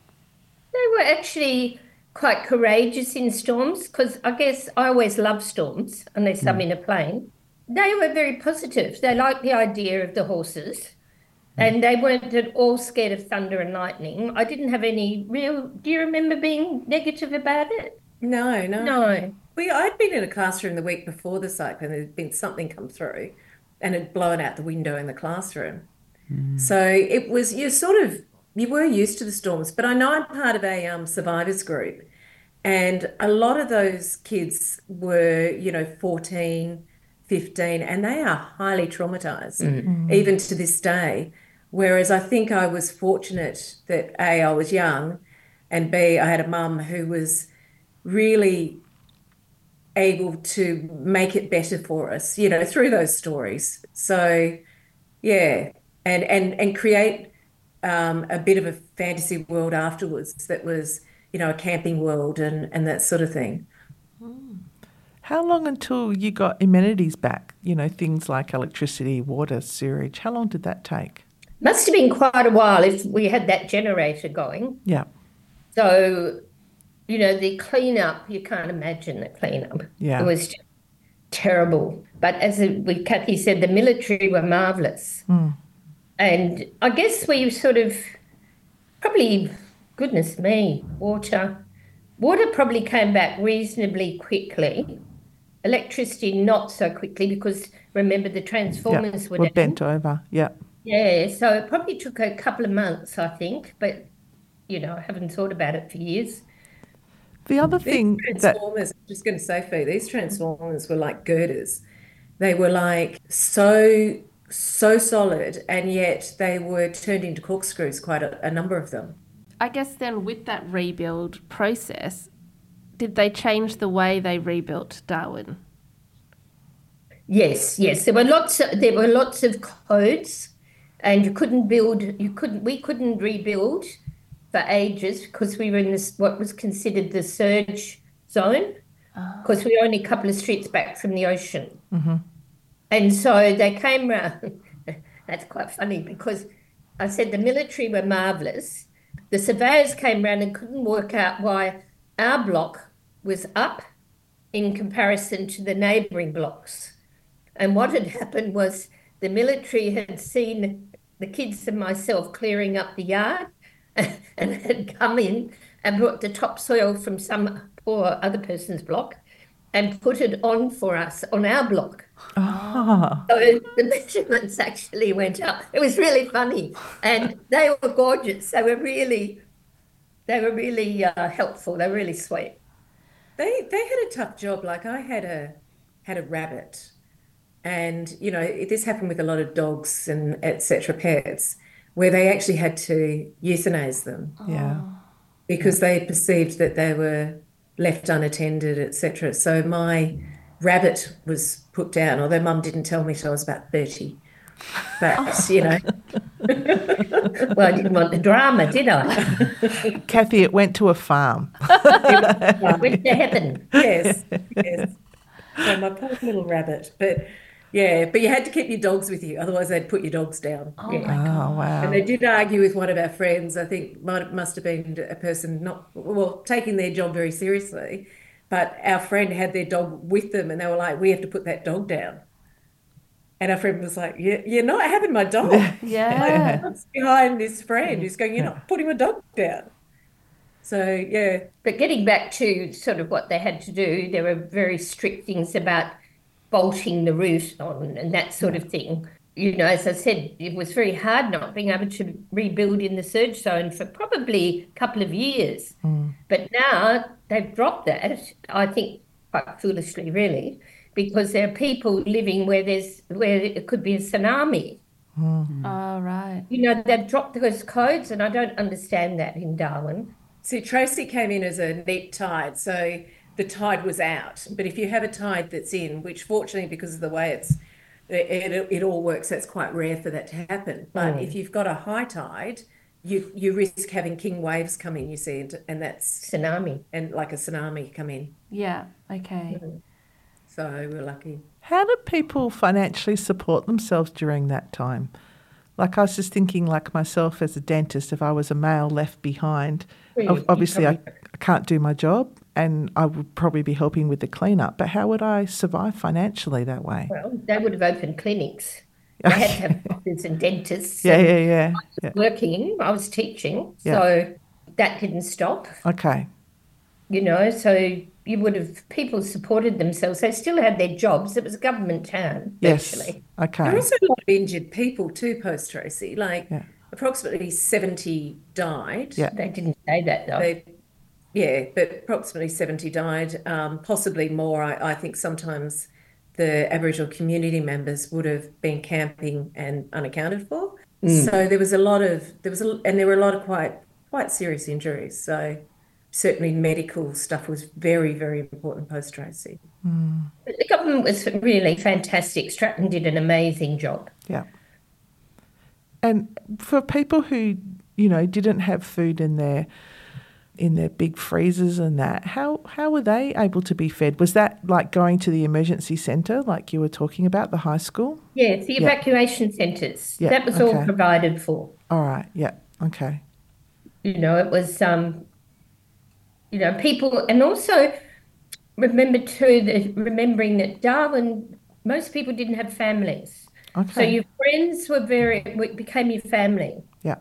They were actually quite courageous in storms because I guess I always love storms unless I'm in a plane. They were very positive. They liked the idea of the horses and they weren't at all scared of thunder and lightning. I didn't have any real... Do you remember being negative about it? no, no. No. We, I'd been in a classroom the week before the cyclone. There'd been something come through and had blown out the window in the classroom. So it was, you sort of, you were used to the storms. But I know I'm part of a um, survivors group, and a lot of those kids were, you know, fourteen, fifteen, and they are highly traumatized, even to this day. Whereas I think I was fortunate that A, I was young, and B, I had a mum who was really able to make it better for us, you know, through those stories. So, yeah, and and and create um, a bit of a fantasy world afterwards that was, you know, a camping world and and that sort of thing. How long until you got amenities back? You know, things like electricity, water, sewerage. How long did that take? Must have been quite a while if we had that generator going. Yeah. So, you know, the cleanup, you can't imagine the cleanup. Yeah. It was just terrible. But as it, we, Kathy said, the military were marvellous. Mm. And I guess we sort of probably, goodness me, water. Water probably came back reasonably quickly. Electricity not so quickly because remember the transformers Yeah. were We're down. bent over. Yeah. Yeah, so it probably took a couple of months, I think, but you know, I haven't thought about it for years. The other These thing that transformers, I'm just going to say for you, these transformers were like girders. They were like so, so solid, and yet they were turned into corkscrews, quite a, a number of them. I guess then with that rebuild process, did they change the way they rebuilt Darwin? Yes, yes, there were lots of, there were lots of codes, and you couldn't build, you couldn't, we couldn't rebuild for ages because we were in this what was considered the surge zone, because we were only a couple of streets back from the ocean. Mhm. And so they came round. That's quite funny because I said the military were marvellous. The surveyors came round and couldn't work out why our block was up in comparison to the neighbouring blocks. And what had happened was the military had seen the kids and myself clearing up the yard and had come in and brought the topsoil from some poor other person's block and put it on for us on our block. Ah. So the measurements actually went up. It was really funny, and they were gorgeous. They were really, they were really uh, helpful. They were really sweet. They they had a tough job. Like I had a had a rabbit, and you know this happened with a lot of dogs and et cetera pets, where they actually had to euthanize them Yeah. because they perceived that they were left unattended, et cetera. So my rabbit was put down, although Mum didn't tell me till I was about thirty. But you know, Well, I didn't want the drama, did I? Kathy, it went to a farm. I went to heaven. yes, yes. So my poor little rabbit, but. Yeah, but you had to keep your dogs with you, otherwise they'd put your dogs down. Oh Yeah. my Oh, God. wow. And they did argue with one of our friends. I think might must have been a person not well taking their job very seriously, but our friend had their dog with them, and they were like, "We have to put that dog down." And our friend was like, "Yeah, you're not having my dog." Yeah. What's behind this friend who's going, "You're not putting my dog down." So yeah, But getting back to sort of what they had to do, there were very strict things about bolting the roof on and that sort of thing. You know, as I said, it was very hard not being able to rebuild in the surge zone for probably a couple of years. But now they've dropped that, I think quite foolishly, really, because there are people living where there's where it could be a tsunami. Oh, right. You know, they've dropped those codes, and I don't understand that in Darwin. see, Tracy came in as a neat tide, so the tide was out. But if you have a tide that's in, which fortunately, because of the way it's, it, it, it all works, that's quite rare for that to happen. But if you've got a high tide, you you risk having king waves come in, you see, and, and that's, Tsunami. and like a tsunami come in. Yeah. Okay. So we're lucky. How did people financially support themselves during that time? Like I was just thinking, like myself as a dentist, if I was a male left behind, Well, ob- you obviously I, probably- I can't do my job and I would probably be helping with the cleanup. But how would I survive financially that way? Well, they would have opened clinics. They had to have doctors and dentists. Yeah, and yeah, yeah, yeah. Working, I was teaching, Yeah. so that didn't stop. Okay. You know, so you would have people supported themselves. They still had their jobs. It was a government town, Yes. actually. There Okay. are also a lot of injured people too post Tracy. Like Yeah. approximately seventy died. Yeah. They didn't say that though. They, yeah, but approximately seventy died, um, possibly more. I, I think sometimes the Aboriginal community members would have been camping and unaccounted for. So there was a lot of, there was, a, and there were a lot of quite, quite serious injuries. So certainly medical stuff was very, very important post Tracy. But the government was really fantastic. Stratton did an amazing job. Yeah. And for people who, you know, didn't have food in their in their big freezers and that, how how were they able to be fed? Was that like going to the emergency centre, like you were talking about, the high school? Yes, the Yeah. evacuation centres. Yeah, That was all okay. provided for. All right. Yeah. Okay. You know, it was um you know, people, and also remember too that remembering that Darwin, most people didn't have families. So Okay. your friends were very, became your family. Yeah.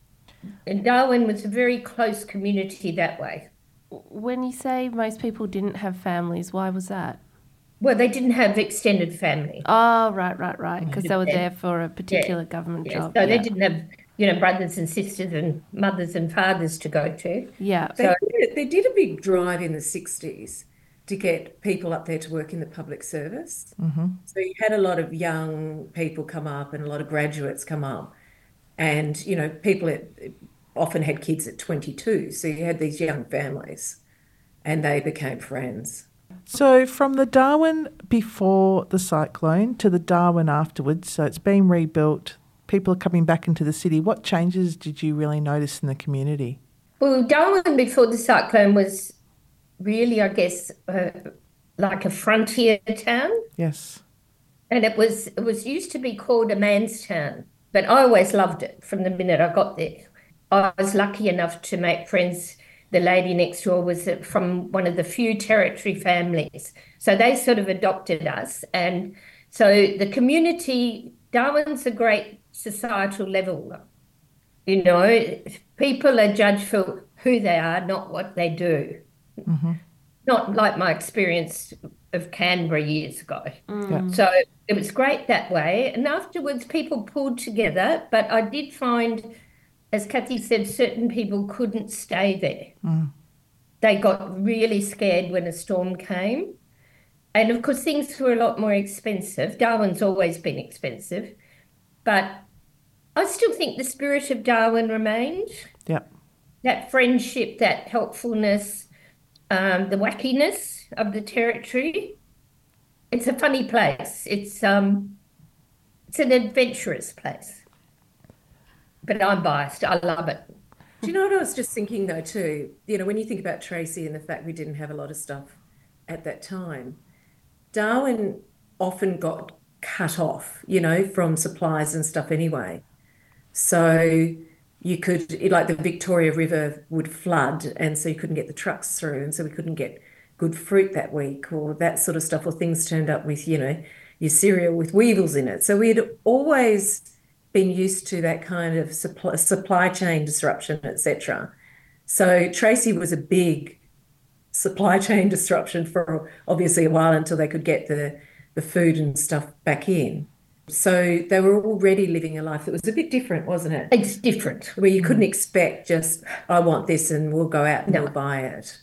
And Darwin was a very close community that way. When you say most people didn't have families, why was that? Well, they didn't have extended family. Oh, right, right, right. Because they were Yeah. there for a particular Yeah. government Yeah. job. So they Yeah. didn't have, you know, brothers and sisters and mothers and fathers to go to. Yeah. They So did, they did a big drive in the sixties to get people up there to work in the public service. Mm-hmm. So you had a lot of young people come up and a lot of graduates come up. And, you know, people at, often had kids at twenty-two. So you had these young families and they became friends. So from the Darwin before the cyclone to the Darwin afterwards, so it's been rebuilt, people are coming back into the city. What changes did you really notice in the community? Well, Darwin before the cyclone was really, I guess, uh, like a frontier town. Yes. And it was it was used to be called a man's town, but I always loved it from the minute I got there. I was lucky enough to make friends. The lady next door was from one of the few territory families. So they sort of adopted us. And so the community, Darwin's a great societal level. You know, people are judged for who they are, not what they do. Mm-hmm. Not like my experience of Canberra years ago. Yeah. So it was great that way. And afterwards, people pulled together. But I did find, as Kathy said, certain people couldn't stay there. Mm. They got really scared when a storm came. And of course, things were a lot more expensive. Darwin's always been expensive. But I still think the spirit of Darwin remained. Yeah. That friendship, that helpfulness, um, the wackiness of the territory. It's a funny place. It's um, it's an adventurous place. But I'm biased. I love it. Do you know what I was just thinking though too? You know, when you think about Tracy and the fact we didn't have a lot of stuff at that time, Darwin often got cut off, you know, from supplies and stuff anyway. So you could, like the Victoria River would flood and so you couldn't get the trucks through and so we couldn't get good fruit that week or that sort of stuff, or things turned up with, you know, your cereal with weevils in it. So we had always been used to that kind of supply, supply chain disruption, et cetera. So Tracy was a big supply chain disruption for obviously a while until they could get the, the food and stuff back in. So they were already living a life that was a bit different, wasn't it? It's different. Where you couldn't expect just, I want this and we'll go out and No. we'll buy it.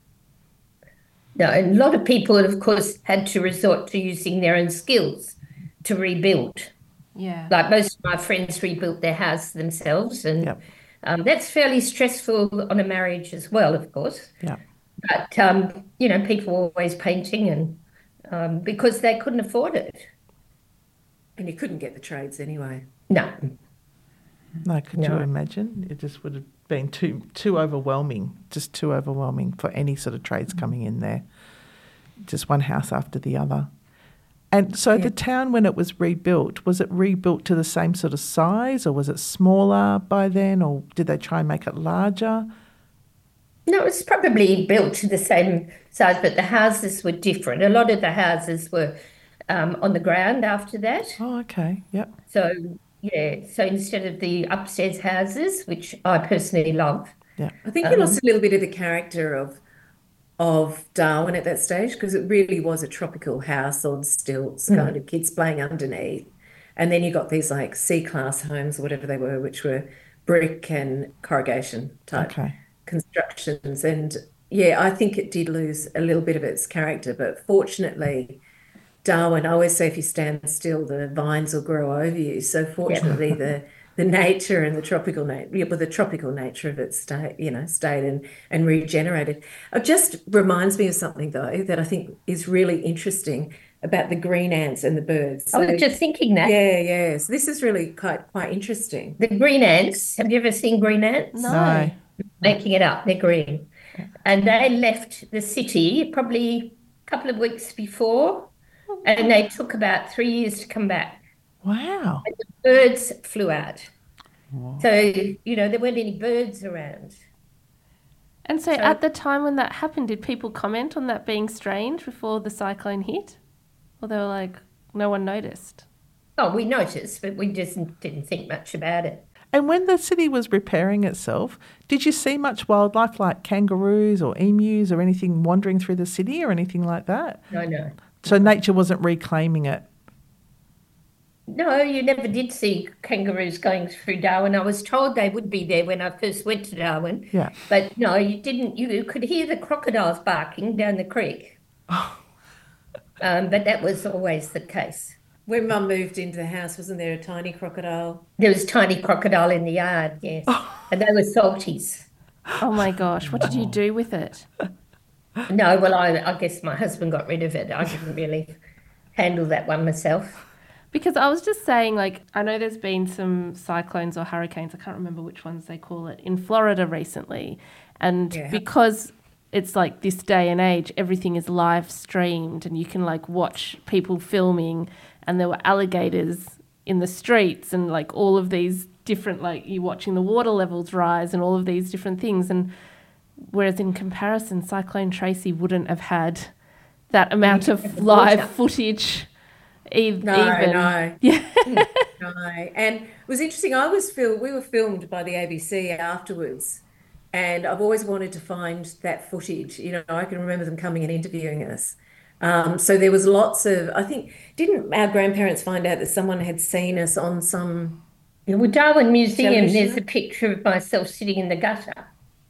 No, and a lot of people, of course, had to resort to using their own skills to rebuild. Yeah. Like most of my friends rebuilt their house themselves, and Yep. um, that's fairly stressful on a marriage as well, of course. Yeah. But um, you know, people were always painting, and um, because they couldn't afford it. And you couldn't get the trades anyway. No, No, could you No. imagine? It just would have been too too overwhelming, just too overwhelming for any sort of trades coming in there. Just one house after the other. And so Yeah. the town, when it was rebuilt, was it rebuilt to the same sort of size, or was it smaller by then, or did they try and make it larger? no, it was probably built to the same size, but the houses were different. A lot of the houses were um, on the ground after that. Oh, okay. Yep. So yeah, so instead of the upstairs houses, which I personally love, Yeah. I think you lost Um, a little bit of the character of of Darwin at that stage because it really was a tropical house on stilts, Mm. kind of kids playing underneath. And then you got these like C-class homes or whatever they were, which were brick and corrugation type Okay. constructions. And yeah, I think it did lose a little bit of its character, but fortunately, Darwin, I always say if you stand still, the vines will grow over you. So fortunately, the the nature and the tropical nature, well, the tropical nature of it stayed, you know, stayed and and regenerated. It just reminds me of something though that I think is really interesting about the green ants and the birds. I So, was just thinking that. yeah, yeah. So this is really quite quite interesting. The green ants, have you ever seen green ants? No. No. Making it up, they're green. And they left the city probably a couple of weeks before, and they took about three years to come back. Wow. Birds flew out. So, you know, there weren't any birds around. And so, So- at the time when that happened, did people comment on that being strange before the cyclone hit? Or they were like, no one noticed? Oh, we noticed, but we just didn't think much about it. And when the city was repairing itself, did you see much wildlife like kangaroos or emus or anything wandering through the city or anything like that? No, no. So nature wasn't reclaiming it. No, you never did see kangaroos going through Darwin. I was told they would be there when I first went to Darwin. Yeah. But no, you didn't. You could hear the crocodiles barking down the creek. um, but that was always the case. When Mum moved into the house, wasn't there a tiny crocodile? There was tiny crocodile in the yard, yes. And they were salties. Oh my gosh, what did you do with it? No, well, I, I guess my husband got rid of it. I didn't really handle that one myself. Because I was just saying, like, I know there's been some cyclones or hurricanes, I can't remember which ones they call it, in Florida recently. And Yeah. because it's like this day and age, everything is live streamed and you can like watch people filming, and there were alligators in the streets and like all of these different, like you watching the water levels rise and all of these different things. And whereas in comparison, Cyclone Tracy wouldn't have had that amount of live footage. E- No, even. no. Yeah. No. And it was interesting. I was fil- we were filmed by the A B C afterwards, and I've always wanted to find that footage. You know, I can remember them coming and interviewing us. Um, so there was lots of, I think, didn't our grandparents find out that someone had seen us on some, Yeah, well, Darwin Museum, Television? there's a picture of myself sitting in the gutter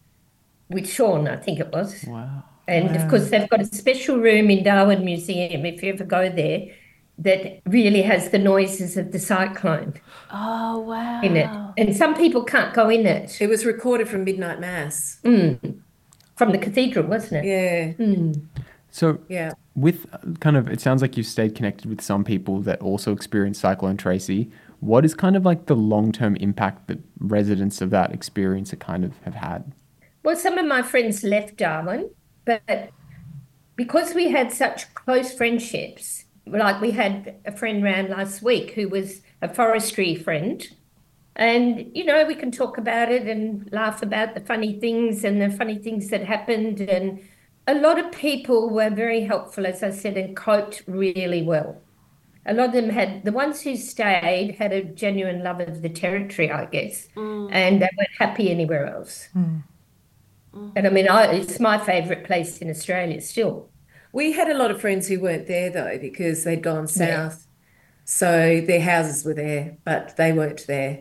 with Sean, I think it was. Wow. And of course, they've got a special room in Darwin Museum, if you ever go there, that really has the noises of the cyclone Oh, wow. in it. And some people can't go in it. it was recorded from Midnight Mass. Mm. From the cathedral, wasn't it? Yeah, Mm. So yeah. with uh, kind of, it sounds like you've stayed connected with some people that also experienced Cyclone Tracy. What is kind of like the long-term impact that residents of that experience are kind of have had? Well, some of my friends left Darwin, but because we had such close friendships, like we had a friend round last week who was a forestry friend, and you know, we can talk about it and laugh about the funny things and the funny things that happened. And a lot of people were very helpful, as I said, and coped really well. A lot of them had, the ones who stayed had a genuine love of the territory, I guess, and they weren't happy anywhere else. And I mean, I, it's my favourite place in Australia still. We had a lot of friends who weren't there though, because they'd gone south. So their houses were there, but they weren't there.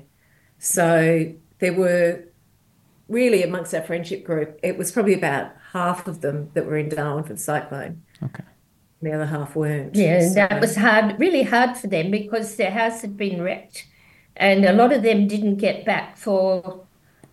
So there were really, amongst our friendship group, it was probably about half of them that were in Darwin for the cyclone. Okay. The other half weren't. Yeah, and So- that was hard, really hard for them because their house had been wrecked, and a lot of them didn't get back for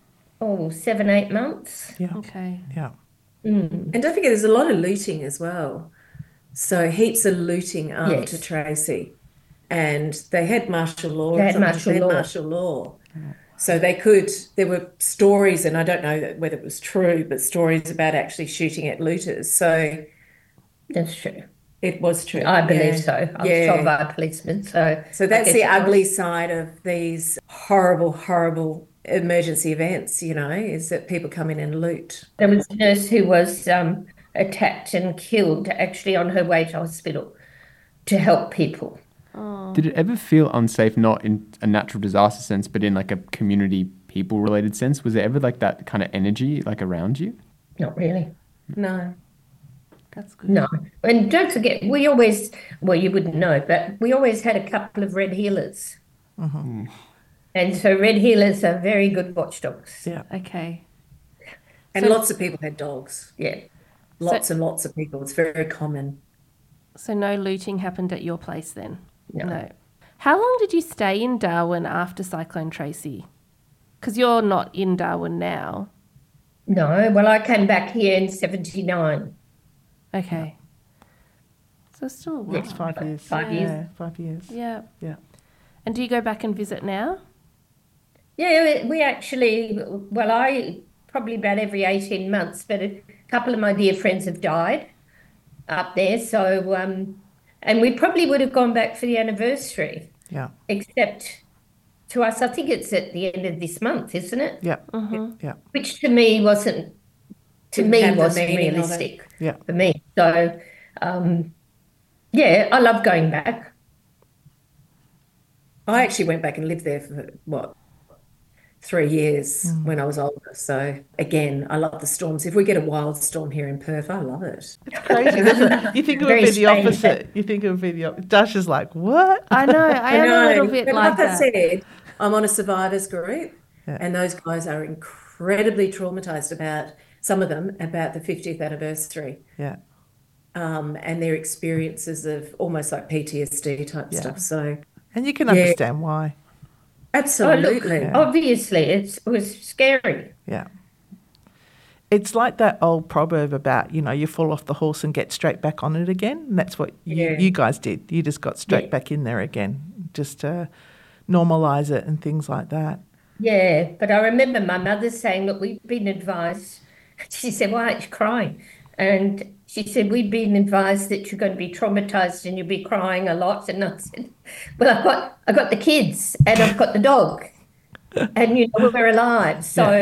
oh seven, eight months. Yeah. Okay. Yeah. Mm. And don't forget, there's a lot of looting as well. So heaps of looting after Yes. Tracy. And they had martial law. They had sometimes martial they had law. martial law. So they could, there were stories, and I don't know whether it was true, but stories about actually shooting at looters. So That's true. it was true. I believe Yeah. so. I was Yeah. told by a policeman. So So I that's guess the it was. ugly side of these horrible, horrible emergency events, you know, is that people come in and loot. There was a nurse who was um, attacked and killed actually on her way to hospital to help people. Did it ever feel unsafe, not in a natural disaster sense, but in like a community people related sense? Was there ever like that kind of energy like around you? Not really. No. That's good. No. And don't forget, we always, well, you wouldn't know, but we always had a couple of red healers. And so red healers are very good watchdogs. Yeah. Okay. And So- lots of people had dogs. Yeah. Lots and lots of people. It's very common. So no looting happened at your place then? No. How long did you stay in Darwin after Cyclone Tracy? Because you're not in Darwin now. No, well, I came back here in seventy-nine. Okay. So still a while. That's five years. Five years. Yeah, five years. Yeah. Yeah. And do you go back and visit now? Yeah, we actually, well, I probably about every eighteen months, but a couple of my dear friends have died up there. So, um, and we probably would have gone back for the anniversary, Yeah. except to us, I think it's at the end of this month, isn't it? Yeah. Mm-hmm. Yeah. Which to me wasn't to Didn't me have the wasn't meaning of it. realistic Yeah. for me. So, um, yeah, I love going back. I actually went back and lived there for what, three years when I was older. So again, I love the storms. If we get a wild storm here in Perth, I love it. It's crazy, isn't it? You think it would Very be the strange. opposite. You think it would be the opposite. Dash is like, what? I know. I am a little bit but like like I that. said, I'm on a survivors group, Yeah. and those guys are incredibly traumatized about, some of them, about the fiftieth anniversary. Yeah. Um, and their experiences of almost like P T S D type Yeah. stuff. So And you can Yeah. understand why. Oh, look, absolutely. obviously, it's, it was scary. Yeah. It's like that old proverb about, you know, you fall off the horse and get straight back on it again. And that's what you, Yeah. you guys did. You just got straight Yeah. back in there again, just to normalise it and things like that. Yeah, but I remember my mother saying, look, we've been advised. She said, why aren't you crying? And she said, we've been advised that you're going to be traumatized and you'll be crying a lot. And I said, well, I've got, I've got the kids and I've got the dog and, you know, we're alive. So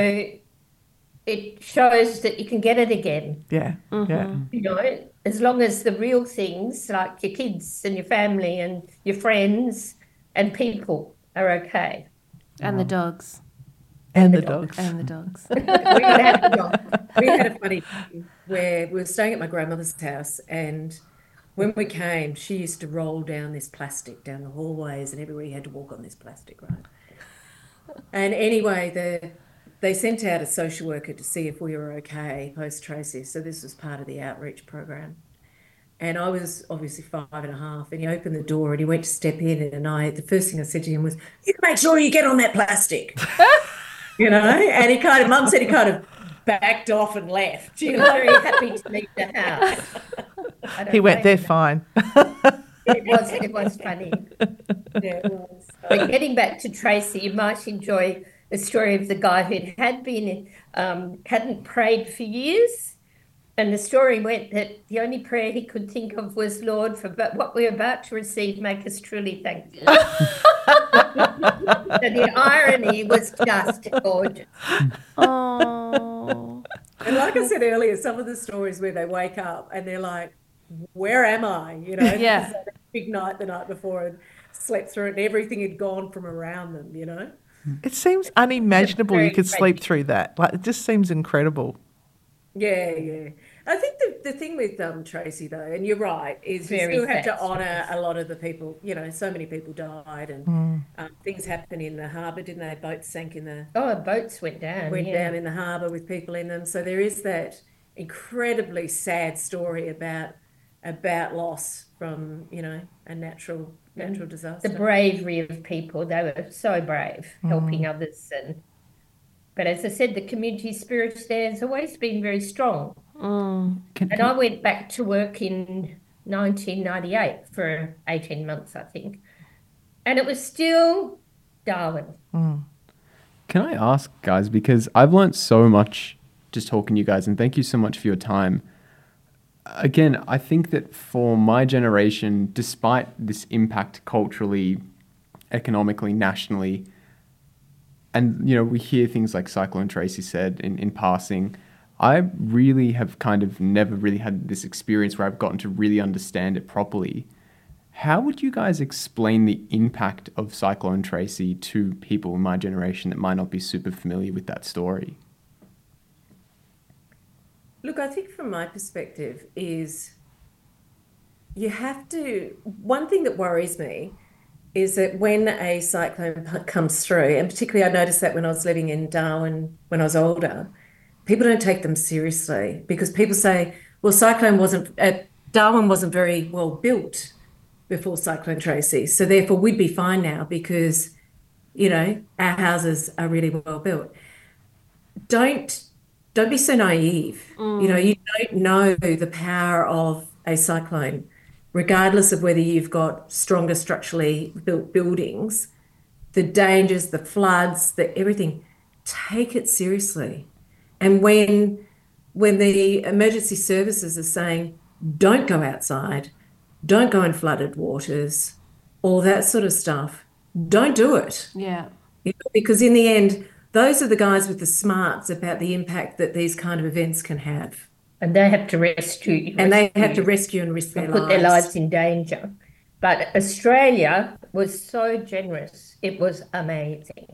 it shows that you can get it again, Yeah. Yeah. you know, as long as the real things like your kids and your family and your friends and people are okay. And the dogs. And the the dog. dogs. And the dogs. we had, a dog. we had a funny thing where we were staying at my grandmother's house, and when we came, she used to roll down this plastic down the hallways, and everybody had to walk on this plastic, right? And anyway, the they sent out a social worker to see if we were okay post Tracy. So this was part of the outreach program. And I was obviously five and a half, and he opened the door and he went to step in, and I, the first thing I said to him was, you make sure you get on that plastic. You know, and he kind of, Mum said he kind of backed off and left. You You're know, very happy to leave the house. I don't He went, blame they're you. fine. It was, it was funny. yeah, it was. But getting back to Tracy, you might enjoy the story of the guy who had been, um, hadn't prayed for years. And the story went that the only prayer he could think of was, Lord, for but what we're about to receive, make us truly thankful. So the irony was just gorgeous. Oh. And like I said earlier, some of the stories where they wake up and they're like, where am I? You know, Yeah. because they had a big night the night before and slept through it, and everything had gone from around them, you know? It seems unimaginable you Very could sleep tragic. through that. Like, it just seems incredible. Yeah, yeah. I think the, the thing with um, Tracy, though, and you're right, is we Very still have to sad honour a lot of the people. You know, so many people died, and Mm. um, things happened in the harbour, didn't they? Boats sank in the Oh, boats went down. went yeah. down in the harbour with people in them. So there is that incredibly sad story about about loss from, you know, a natural natural disaster. The bravery of people, they were so brave, helping others. And but as I said, the community spirit there has always been very strong. Mm. Can, And I went back to work in nineteen ninety-eight for eighteen months, I think. And it was still Darwin. Can I ask, guys, because I've learnt so much just talking to you guys, and thank you so much for your time. Again, I think that for my generation, despite this impact culturally, economically, nationally, and, you know, we hear things like Cyclone Tracy said in, in passing, I really have kind of never really had this experience where I've gotten to really understand it properly. How would you guys explain the impact of Cyclone Tracy to people in my generation that might not be super familiar with that story? Look, I think from my perspective is you have to, one thing that worries me is that when a cyclone p- comes through, and particularly I noticed that when I was living in Darwin when I was older, people don't take them seriously because people say, well, cyclone wasn't, uh, Darwin wasn't very well built before Cyclone Tracy. So therefore we'd be fine now because, you know, our houses are really well built. Don't don't be so naive. You know, you don't know the power of a cyclone, regardless of whether you've got stronger structurally built buildings, the dangers, the floods, the everything. Take it seriously. And when when the emergency services are saying, don't go outside, don't go in flooded waters, all that sort of stuff, don't do it. Yeah. You know, because in the end, those are the guys with the smarts about the impact that these kind of events can have. And they have to rescue. And they rescue have to you rescue and risk their and put lives. their lives in danger. But Australia was so generous. It was amazing.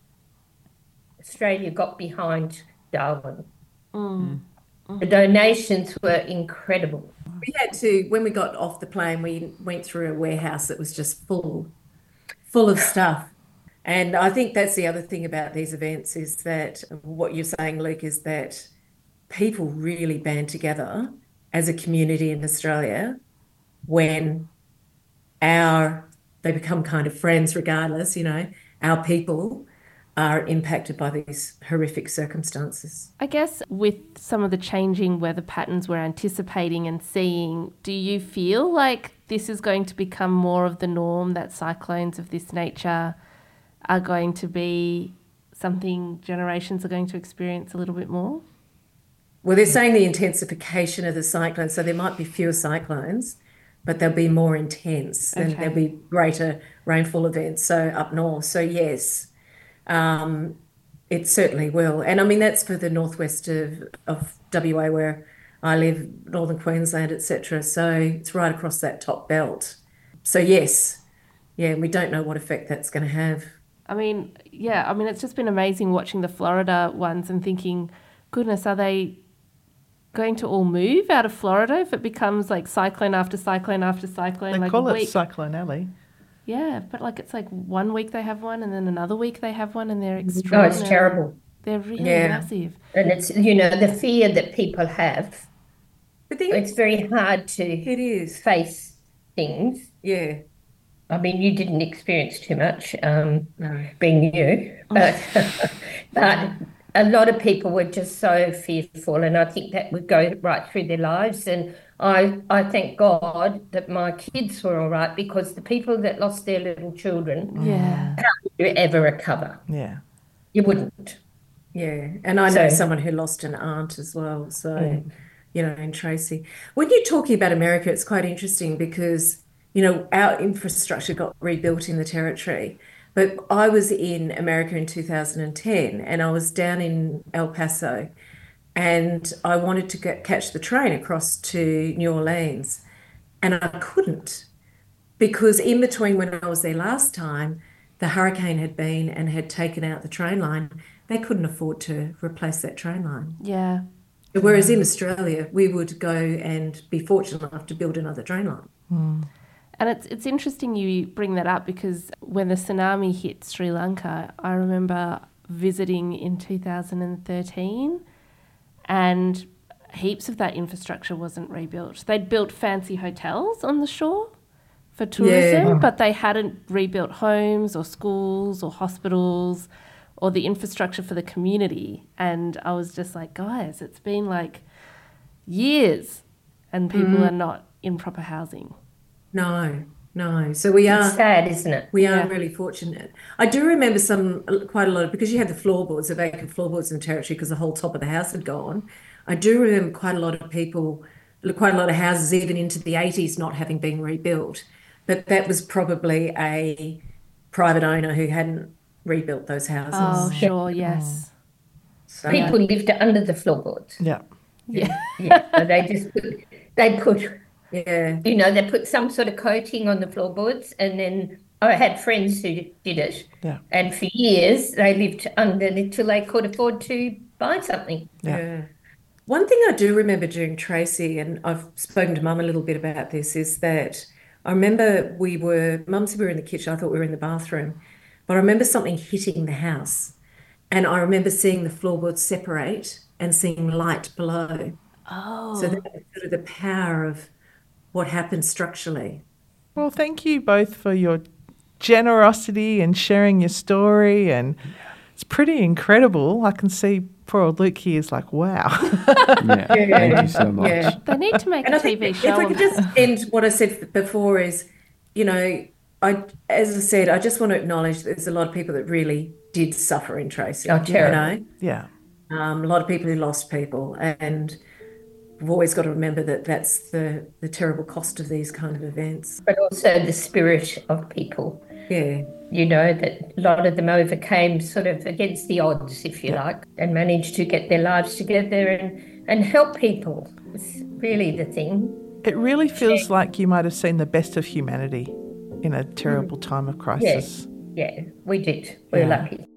Australia got behind Darwin. Mm. The donations were incredible. We had to, when we got off the plane, we went through a warehouse that was just full, full of stuff. And I think that's the other thing about these events is that what you're saying, Luke, is that people really band together as a community in Australia when our, they become kind of friends regardless, you know, our people are impacted by these horrific circumstances. I guess with some of the changing weather patterns we're anticipating and seeing, do you feel like this is going to become more of the norm, that cyclones of this nature are going to be something generations are going to experience a little bit more? Well, they're saying the intensification of the cyclones, so there might be fewer cyclones, but they'll be more intense and Okay. there'll be greater rainfall events, so up north. So yes, um, it certainly will. And I mean, that's for the northwest of, of W A where I live, northern Queensland, et cetera. So it's right across that top belt. So yes, yeah, we don't know what effect that's going to have. I mean, yeah, I mean, it's just been amazing watching the Florida ones and thinking, goodness, are they going to all move out of Florida if it becomes like cyclone after cyclone after cyclone? They like call a it week? Cyclone Alley. Yeah, but like it's like one week they have one and then another week they have one and they're Oh, extraordinary. it's terrible. They're really Yeah. massive. And it's, you know, the fear that people have. But the, It's very hard to it is, face things. yeah, I mean, you didn't experience too much, um, no. being you, but but a lot of people were just so fearful, and I think that would go right through their lives. And I I thank God that my kids were all right, because the people that lost their little children, Yeah. you ever recover? Yeah. You wouldn't. Yeah, and I know So- someone who lost an aunt as well. So, Mm. you know, in Tracy. When you're talking about America, it's quite interesting because, you know, our infrastructure got rebuilt in the territory. But I was in America in two thousand ten and I was down in El Paso and I wanted to get, catch the train across to New Orleans and I couldn't because in between when I was there last time, the hurricane had been and had taken out the train line. They couldn't afford to replace that train line. Yeah. Whereas in Australia, we would go and be fortunate enough to build another train line. And it's it's interesting you bring that up because when the tsunami hit Sri Lanka, I remember visiting in two thousand thirteen and heaps of that infrastructure wasn't rebuilt. They'd built fancy hotels on the shore for tourism, Yeah. but they hadn't rebuilt homes or schools or hospitals or the infrastructure for the community. And I was just like, guys, it's been like years and people are not in proper housing. No, no. So we are It's sad, isn't it? we are Yeah. really fortunate. I do remember some quite a lot of because you had the floorboards, the vacant floorboards in the territory because the whole top of the house had gone. I do remember quite a lot of people, quite a lot of houses even into the eighties not having been rebuilt. But that was probably a private owner who hadn't rebuilt those houses. Oh, sure, yes. So, People lived under the floorboards. Yeah. Yeah. Yeah, so they just put, they put, yeah. you know, they put some sort of coating on the floorboards, and then I had friends who did it, Yeah. and for years they lived under until they could afford to buy something. Yeah. Yeah. One thing I do remember during Tracy, and I've spoken to Mum a little bit about this, is that I remember we were, Mum said we were in the kitchen. I thought we were in the bathroom. But I remember something hitting the house. And I remember seeing the floorboards separate and seeing light below. Oh. So that's sort of the power of what happened structurally. Well, thank you both for your generosity and sharing your story. And it's pretty incredible. I can see poor old Luke here is like, wow. Yeah, thank you so much. Yeah. They need to make And a I think T V if show. I could of- just end what I said before is, you know, I, as I said, I just want to acknowledge that there's a lot of people that really did suffer in Tracy. Oh, you terrible. know? Yeah. Um, a lot of people who lost people, and we've always got to remember that that's the, the terrible cost of these kind of events. But also the spirit of people. Yeah. You know, that a lot of them overcame sort of against the odds, if you Yeah. like, and managed to get their lives together and, and help people. It's really the thing. It really feels like you might have seen the best of humanity in a terrible time of crisis. Yeah, we did. We're Yeah. lucky.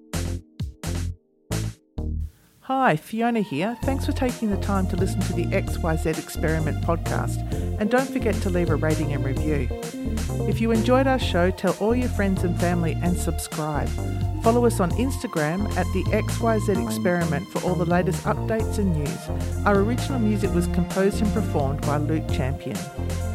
Hi, Fiona here. Thanks for taking the time to listen to the X Y Z Experiment podcast, and don't forget to leave a rating and review. If you enjoyed our show, tell all your friends and family and subscribe. Follow us on Instagram at the X Y Z Experiment for all the latest updates and news. Our original music was composed and performed by Luke Champion.